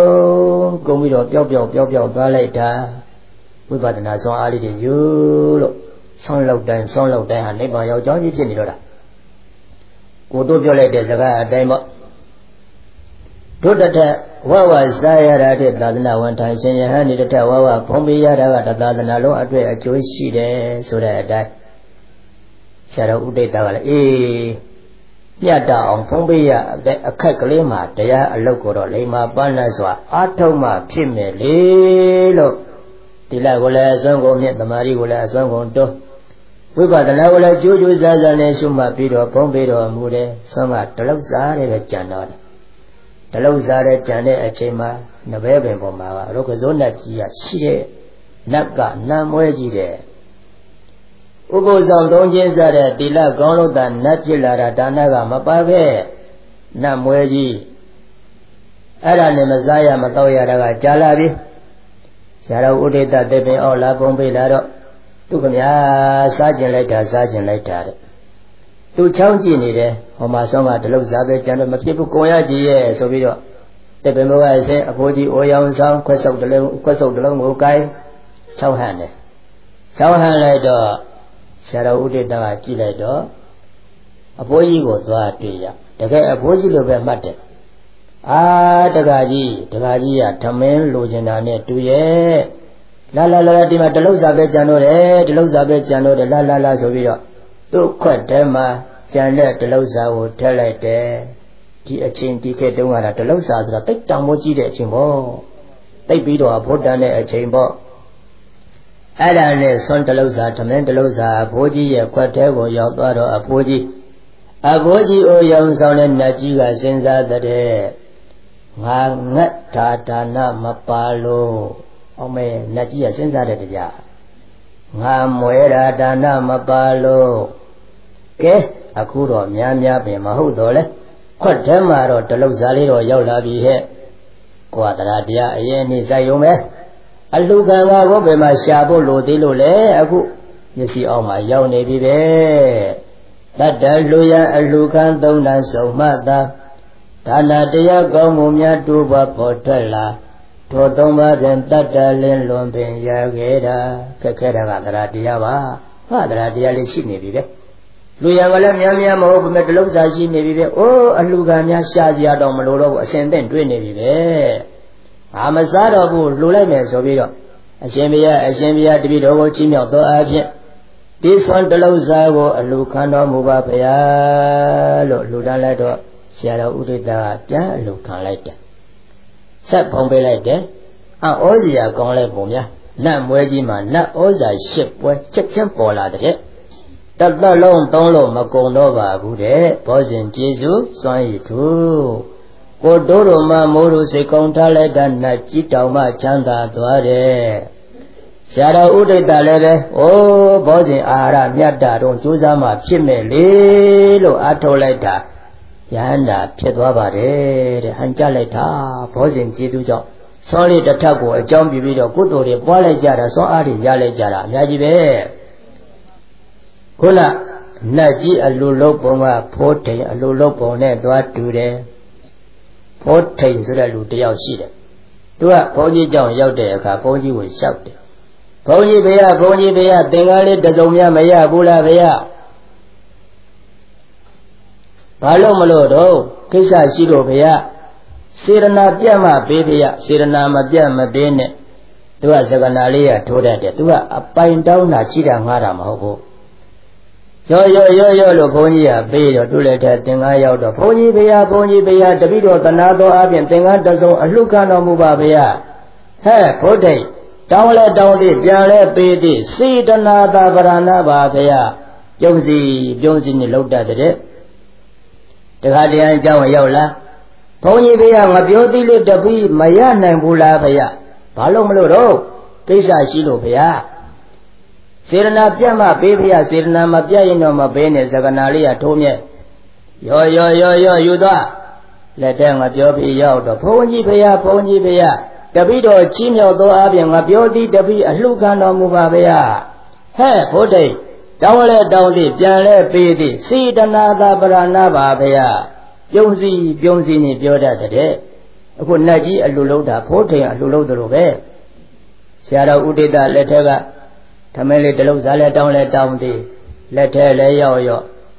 Speaker 1: က်သွားလိုက်တာဝိပဿနာဆွမ်းအားလေးတွေယူလို့ဆွမ်းလောက်တိုင်းဟာနိဗ္ဗာန်ရောက်ကြောင်းကြီးဖြစ်နေတော့တာကိုတို့ပြောလိုက်တဲ့စကားအတိုင်းပေါ့တို့တထဝဝစားရတာတဲ့သာသနာဝန်ထမ်းရှင်ယဟန်ဒီတထဝဝဖုံးပေးရတာကသာသနာလုံးအတွက်အကျိုးရှိတယ်ဆိုတဲ့အတိုင်းဆရာတော်ဥဒိတကလည်းအေးမြတ်တာအောင်ဖုံးပေးရတဲ့အခက်ကလေးမှာတရားအလုပ်ကိုတော့လိမ္မာပန်းနဲ့စွာအာထုံမှဖြစ်မယ်လေလို့ဒီလကိုလည်းအစွမ်းကုန်မြတ်သမာဓိကိုလည်းအစွမ်းကုန်တိုးဝိပဿနာကိုလည်းကြိုးကြိုးစားစားနဲ့ရှုမှတ်ပြီးတော့ဖုံးပေးတော်မူတယ်ဆွမ်းကတလောက်စားတယ်ပဲကြံတော့တယ်တလောက်စားတဲ့ကြံတဲ့အချိန်မှာနဘဲပင်ပေါ်မှာကရုပ်ကစိုးနတ်ကြီးကရှိတဲ့နတ်ကနတ်မွဲကြီးတယ်ဥပုသ်ဆောင်သုံးခြင်းစားတဲ့တိလကောင်းလို့သာနတ်ဖြစ်လာတာဒါနကမပါခဲ့နတ်မွဲကြီးအဲ့ဒါနဲ့မစားရမတော့ရတာကကြာလာပြီဆရာတော်ဥဒိတတေပင်အောက်လာပုံပေးလာတော့သူခမညာစားကျင်လိုက်တာတဲ့သူချောင်းကြည့်နေတယ်ဟောမှာဆုံးကတလုတ်စားပဲကြံတော့မဖြစ်ဘူးကိုရကြီးရဲ့ဆိုပြီးတော့တေပင်ဘုရားအရှင်အဖိုးကြီးအိုရောင်ဆောင်ခွက်ဆုပ်တလုံးကိုကိုင်းချောင်းဟန်တယ်ချောင်းဟန်လိုက်တော့ဆရာတော်ဥဒိတကကြည့်လိုက်တော့အဖိုးကြီးကိုသွားတွေ့ရတကယ်အဖိုးကြီးလိုပဲမှတ်တယ်အာတက္ကကြီးကဓမင်းလိုချင်တာနဲ့တူရဲ့လာဒီမှာတလုတ်စာပဲကြံတော့တယ်လာဆိုပြီးတော့သူ့ခွက်ထဲမှာကြံတဲ့တလုတ်စာကိုထည့်လိုက်တယ်ဒီအချင်းဒီခေတ်တုန်းကတလုတ်စာဆိုတာတိတ်တောင်မိုးကြီးတဲ့အချင်းပေါ့တိတ်ပြီးတော့ဘုဒ္ဓနဲ့အချင်းပေါ့အဲ့ဒါနဲ့ဆွမ်းတလုတ်စာဓမင်းတလုတ်စာအဖိုးကြီးရဲ့ခွက်ထဲကိုရောက်သွားတော့အဖိုးကြီးအိုရောင်ဆောင်တဲ့နတ်ကြီးကစဉ်းစားတဲ့ငါငတ်ဒါနမပါလို့အောင်မဲနတ်ကြီးကစဉ်းစားတဲ့တရားငါမွဲတာဒါနမပါလို့ကဲအခုတော့များပင်မဟုတ်တော့လဲခွက်ထဲမှာတော့တလုတ်စားလေးတော့ရောက်လာပြီဟဲ့ကိုယ်တရားတရားအရင်နေစိုက်ရုံပဲအလှခံကကိုဘယ်မှာရှာဖို့လိုသေးလို့လဲအခုမျက်စိအောက်မှာရောက်နေပြီပဲတတ္တလူရအလှခံသုံးတန်းစုံမှသာဒါနတရားကောင်းမှုများတိုးပွားပေါ်ထွက်လာထိုသုံးပါးဖြင့်တတ္တလင်းလွန်ပင်ရခဲ့တာခက်ခဲတာကတရားပါဟာတရားလေးရှိနေပြီပဲလူရံကလည်းများမဟုတ်ဘူးမဲ့တလုံးစာရှိနေပြီပဲအိုးအလှခံများရှာကြရတော့မလို့တော့ဘူးအစဉ်သင့်တွေ့နေပြီပဲငါမစားတော့ဘူးလှူလိုက်မယ်ဆိုပြီးတော့အရှင်ဘုရားတပည့်တော်ကိုချီးမြှောက်တော်အားဖြင့်ဒီဆွမ်းတလုံးစာကိုအလှခံတော်မူပါဗျာလို့လှူဒါန်းလိုက်တော့ဆရာတော်ဥဒိတကပြန်အလှခံလိုက်တယ်ဆက်ဖုံးပေးလိုက်တယ်ဩဇာကောင်းလိုက်ပုံများနတ်မွဲကြီးမှာနတ်ဩဇာ၈ပွဲချက်ချင်းပေါ်လာတဲ့တသက်လုံးသုံးလို့မကုန်တော့ပါဘူးတဲ့ဘောဇင်ကျေးဇူးစွမ်းရည်သူကိုတို့တို့မှမိုးတို့စိတ်ကောင်းထားလိုက်တာနတ်ကြီးတောင်မှချမ်းသာသွားတယ်ဆရာတော်ဥဒိတလည်းပဲဘောဇင်အာဟာရမြတ်တာတော့ကြိုးစားမှဖြစ်မယ်လေလို့အားထုတ်လိုက်တာယဟန္တာဖြစ်သွားပါတယ်တဲ့ဟန်ကြလိုက်တာဘောဇင်ကျေးဇူးကြောင့်စောလေးတစ်ထပ်ကိုအကြောင်းပြုပြီးတော့ကုသိုလ်တွေပွားလိုက်ကြတာစောအားတွေရလိုက်ကြတာအများကြီးပဲခုနနတ်ကြီးအလိုလုံးပုံကဖိုးထိန်အလိုလုံးပုံနဲ့သွားတူတယ်ဖိုးထိန်ဆိုတဲ့လူတယောက်ရှိတယ်သူကဘုန်းကြီးကြောင့်ရောက်တဲ့အခါဘုန်းကြီးကိုလျှောက်တယ်ဘုန်းကြီးဘေးသင်္ကန်းလေးတစ်စုံများမရဘူးလားဗျာဘာလို့မလို့တော့ကိစ္စရှိလို့ဗျာစေရနာပြတ်မှပေးဗျာစေရနာမပြတ်မပေးနဲ့သူကစကနာလေးရထိုးတတ်တယ်သူကအပိုင်တောင်းတာကြီးတာငှားတာမဟုတ်ဘူးရောလို့ဘုန်းကြီးကပေးတော့သူလည်းတဲ့သင်္ကန်းရောက်တော့ဘုန်းကြီးဗျာတပည့်တော်သနာတော်အပြင်သင်္ကန်းတစ်စုံအလှခံတော်မူပါဗျာဟဲ့ဘုဒ္ဓိတောင်းလဲတောင်းသည်ပြန်လဲပေးသည်စေတနာသာဗရဏပါဗျာပြုံးစီနဲ့လောက်တတ်တဲ့တခါတည်းအကြောင်းရောက်လာဘုန်းကြီးဗျာငါပြောသေးလို့တပည့်မရနိုင်ဘူးလားဗျာဘာလို့မလို့တော့ကိစ္စရှိလို့ဗျာစေရနာပြတ်မှပေးဗျာစေရနာမပြတ်ရင်တော့မပေးနဲ့စကနာလေးကထိုးမြဲရောယူသွားလက်ထဲငါပြောပြီးရောက်တော့ဘုန်းကြီးဗျာတပည့်တော်ချီးမြှောက်သောအပြင်ငါပြောသည်တပည့်အလှခံတော်မူပါဗျာဟဲ့ဘုဒ္ဓိတောင်းလဲတောင်းသည်ပြန်လဲပေးသည်စေတနာသာပရဏပါဗျာပြုံးစီနေပြောတတ်တဲ့အခုနတ်ကြီးအလှလုံးတာဖိုးထိန်အလှလုံးတို့လိုပဲဆရာတော်ဥဒိတလက်ထက်ကသမင်းလေးတလုံးစားလဲတောင်းသည်လက်ထဲလဲရောက်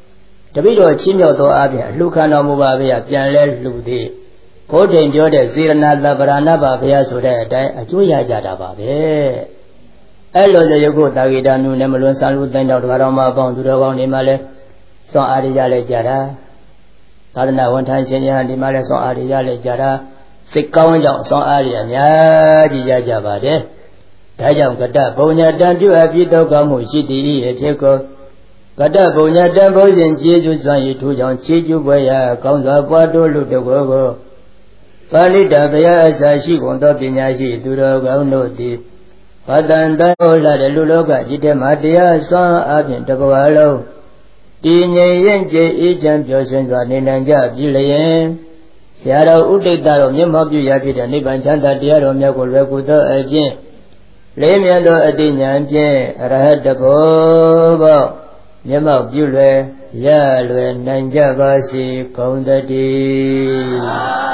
Speaker 1: တပိတော်ချင်းမြောက်သောအပြင်အလှခံတော်မူပါဗျာပြန်လဲလှူသည်ဘုဒ္ဓင်ပြောတဲ့စေရနာသဗ္ဗရဏပါဗျာဆိုတဲ့အတိုင်းအကျိုးရကြတာပါပဲအဲ့လိုတည်းယခုတာဂိတာနုနဲ့မလွန်ဆန်းလူတိုင်းတော်တော်မှာပေါင်းသူတော်ကောင်းနေမှလဲစွန့်အားရကြလဲကြတာသာသနာဝန်ထမ်းရှင်များဒီမှာလဲစွန့်အားရလဲကြတာစိတ်ကောင်းကြောင့်စွန့်အားရအများကြီးရကြပါတယ်ဒါကြောင့်ကတ္တဘုံညာတံပြုအပ်ပြီးတော့ကောင်းမှုရှိသည်အဖြစ်ကိုကတ္တဘုံညာတံဘုရင်ကျေးဇူးစွမ်းရည်ထူးကြောင့်ခြေကျူးပွဲရကောင်းစွာပွားတိုးလူတို့ကိုပါဠိတဘုရားအစာရှိကုန်သောပညာရှိသူတော်ကောင်းတို့သည်ဘာတန်တောလာတဲ့လူလောကကြီးထဲမှာတရားစွမ်းအားဖြင့်တဘဝလုံးတည်ငြိမ်ရင်ကြည်အေးချမ်းပျော်ရွှင်စွာနေနိုင်ကြပြီလျင်ဆရာတော်ဥဒိတတော်မျက်မှောက်ပြုရဖြစ်တဲ့နိဗ္ဗာန်ချမ်းသာတရားတော်မြတ်ကိုလွယ်ကူသောအကျင့်လေးမြတ်သောအတိညာဖြင့်အရဟတဘောပေါမျက်မှောက်ပြုလွယ်ရလွယ်နိုင်ကြပါစေကုန်သတည်း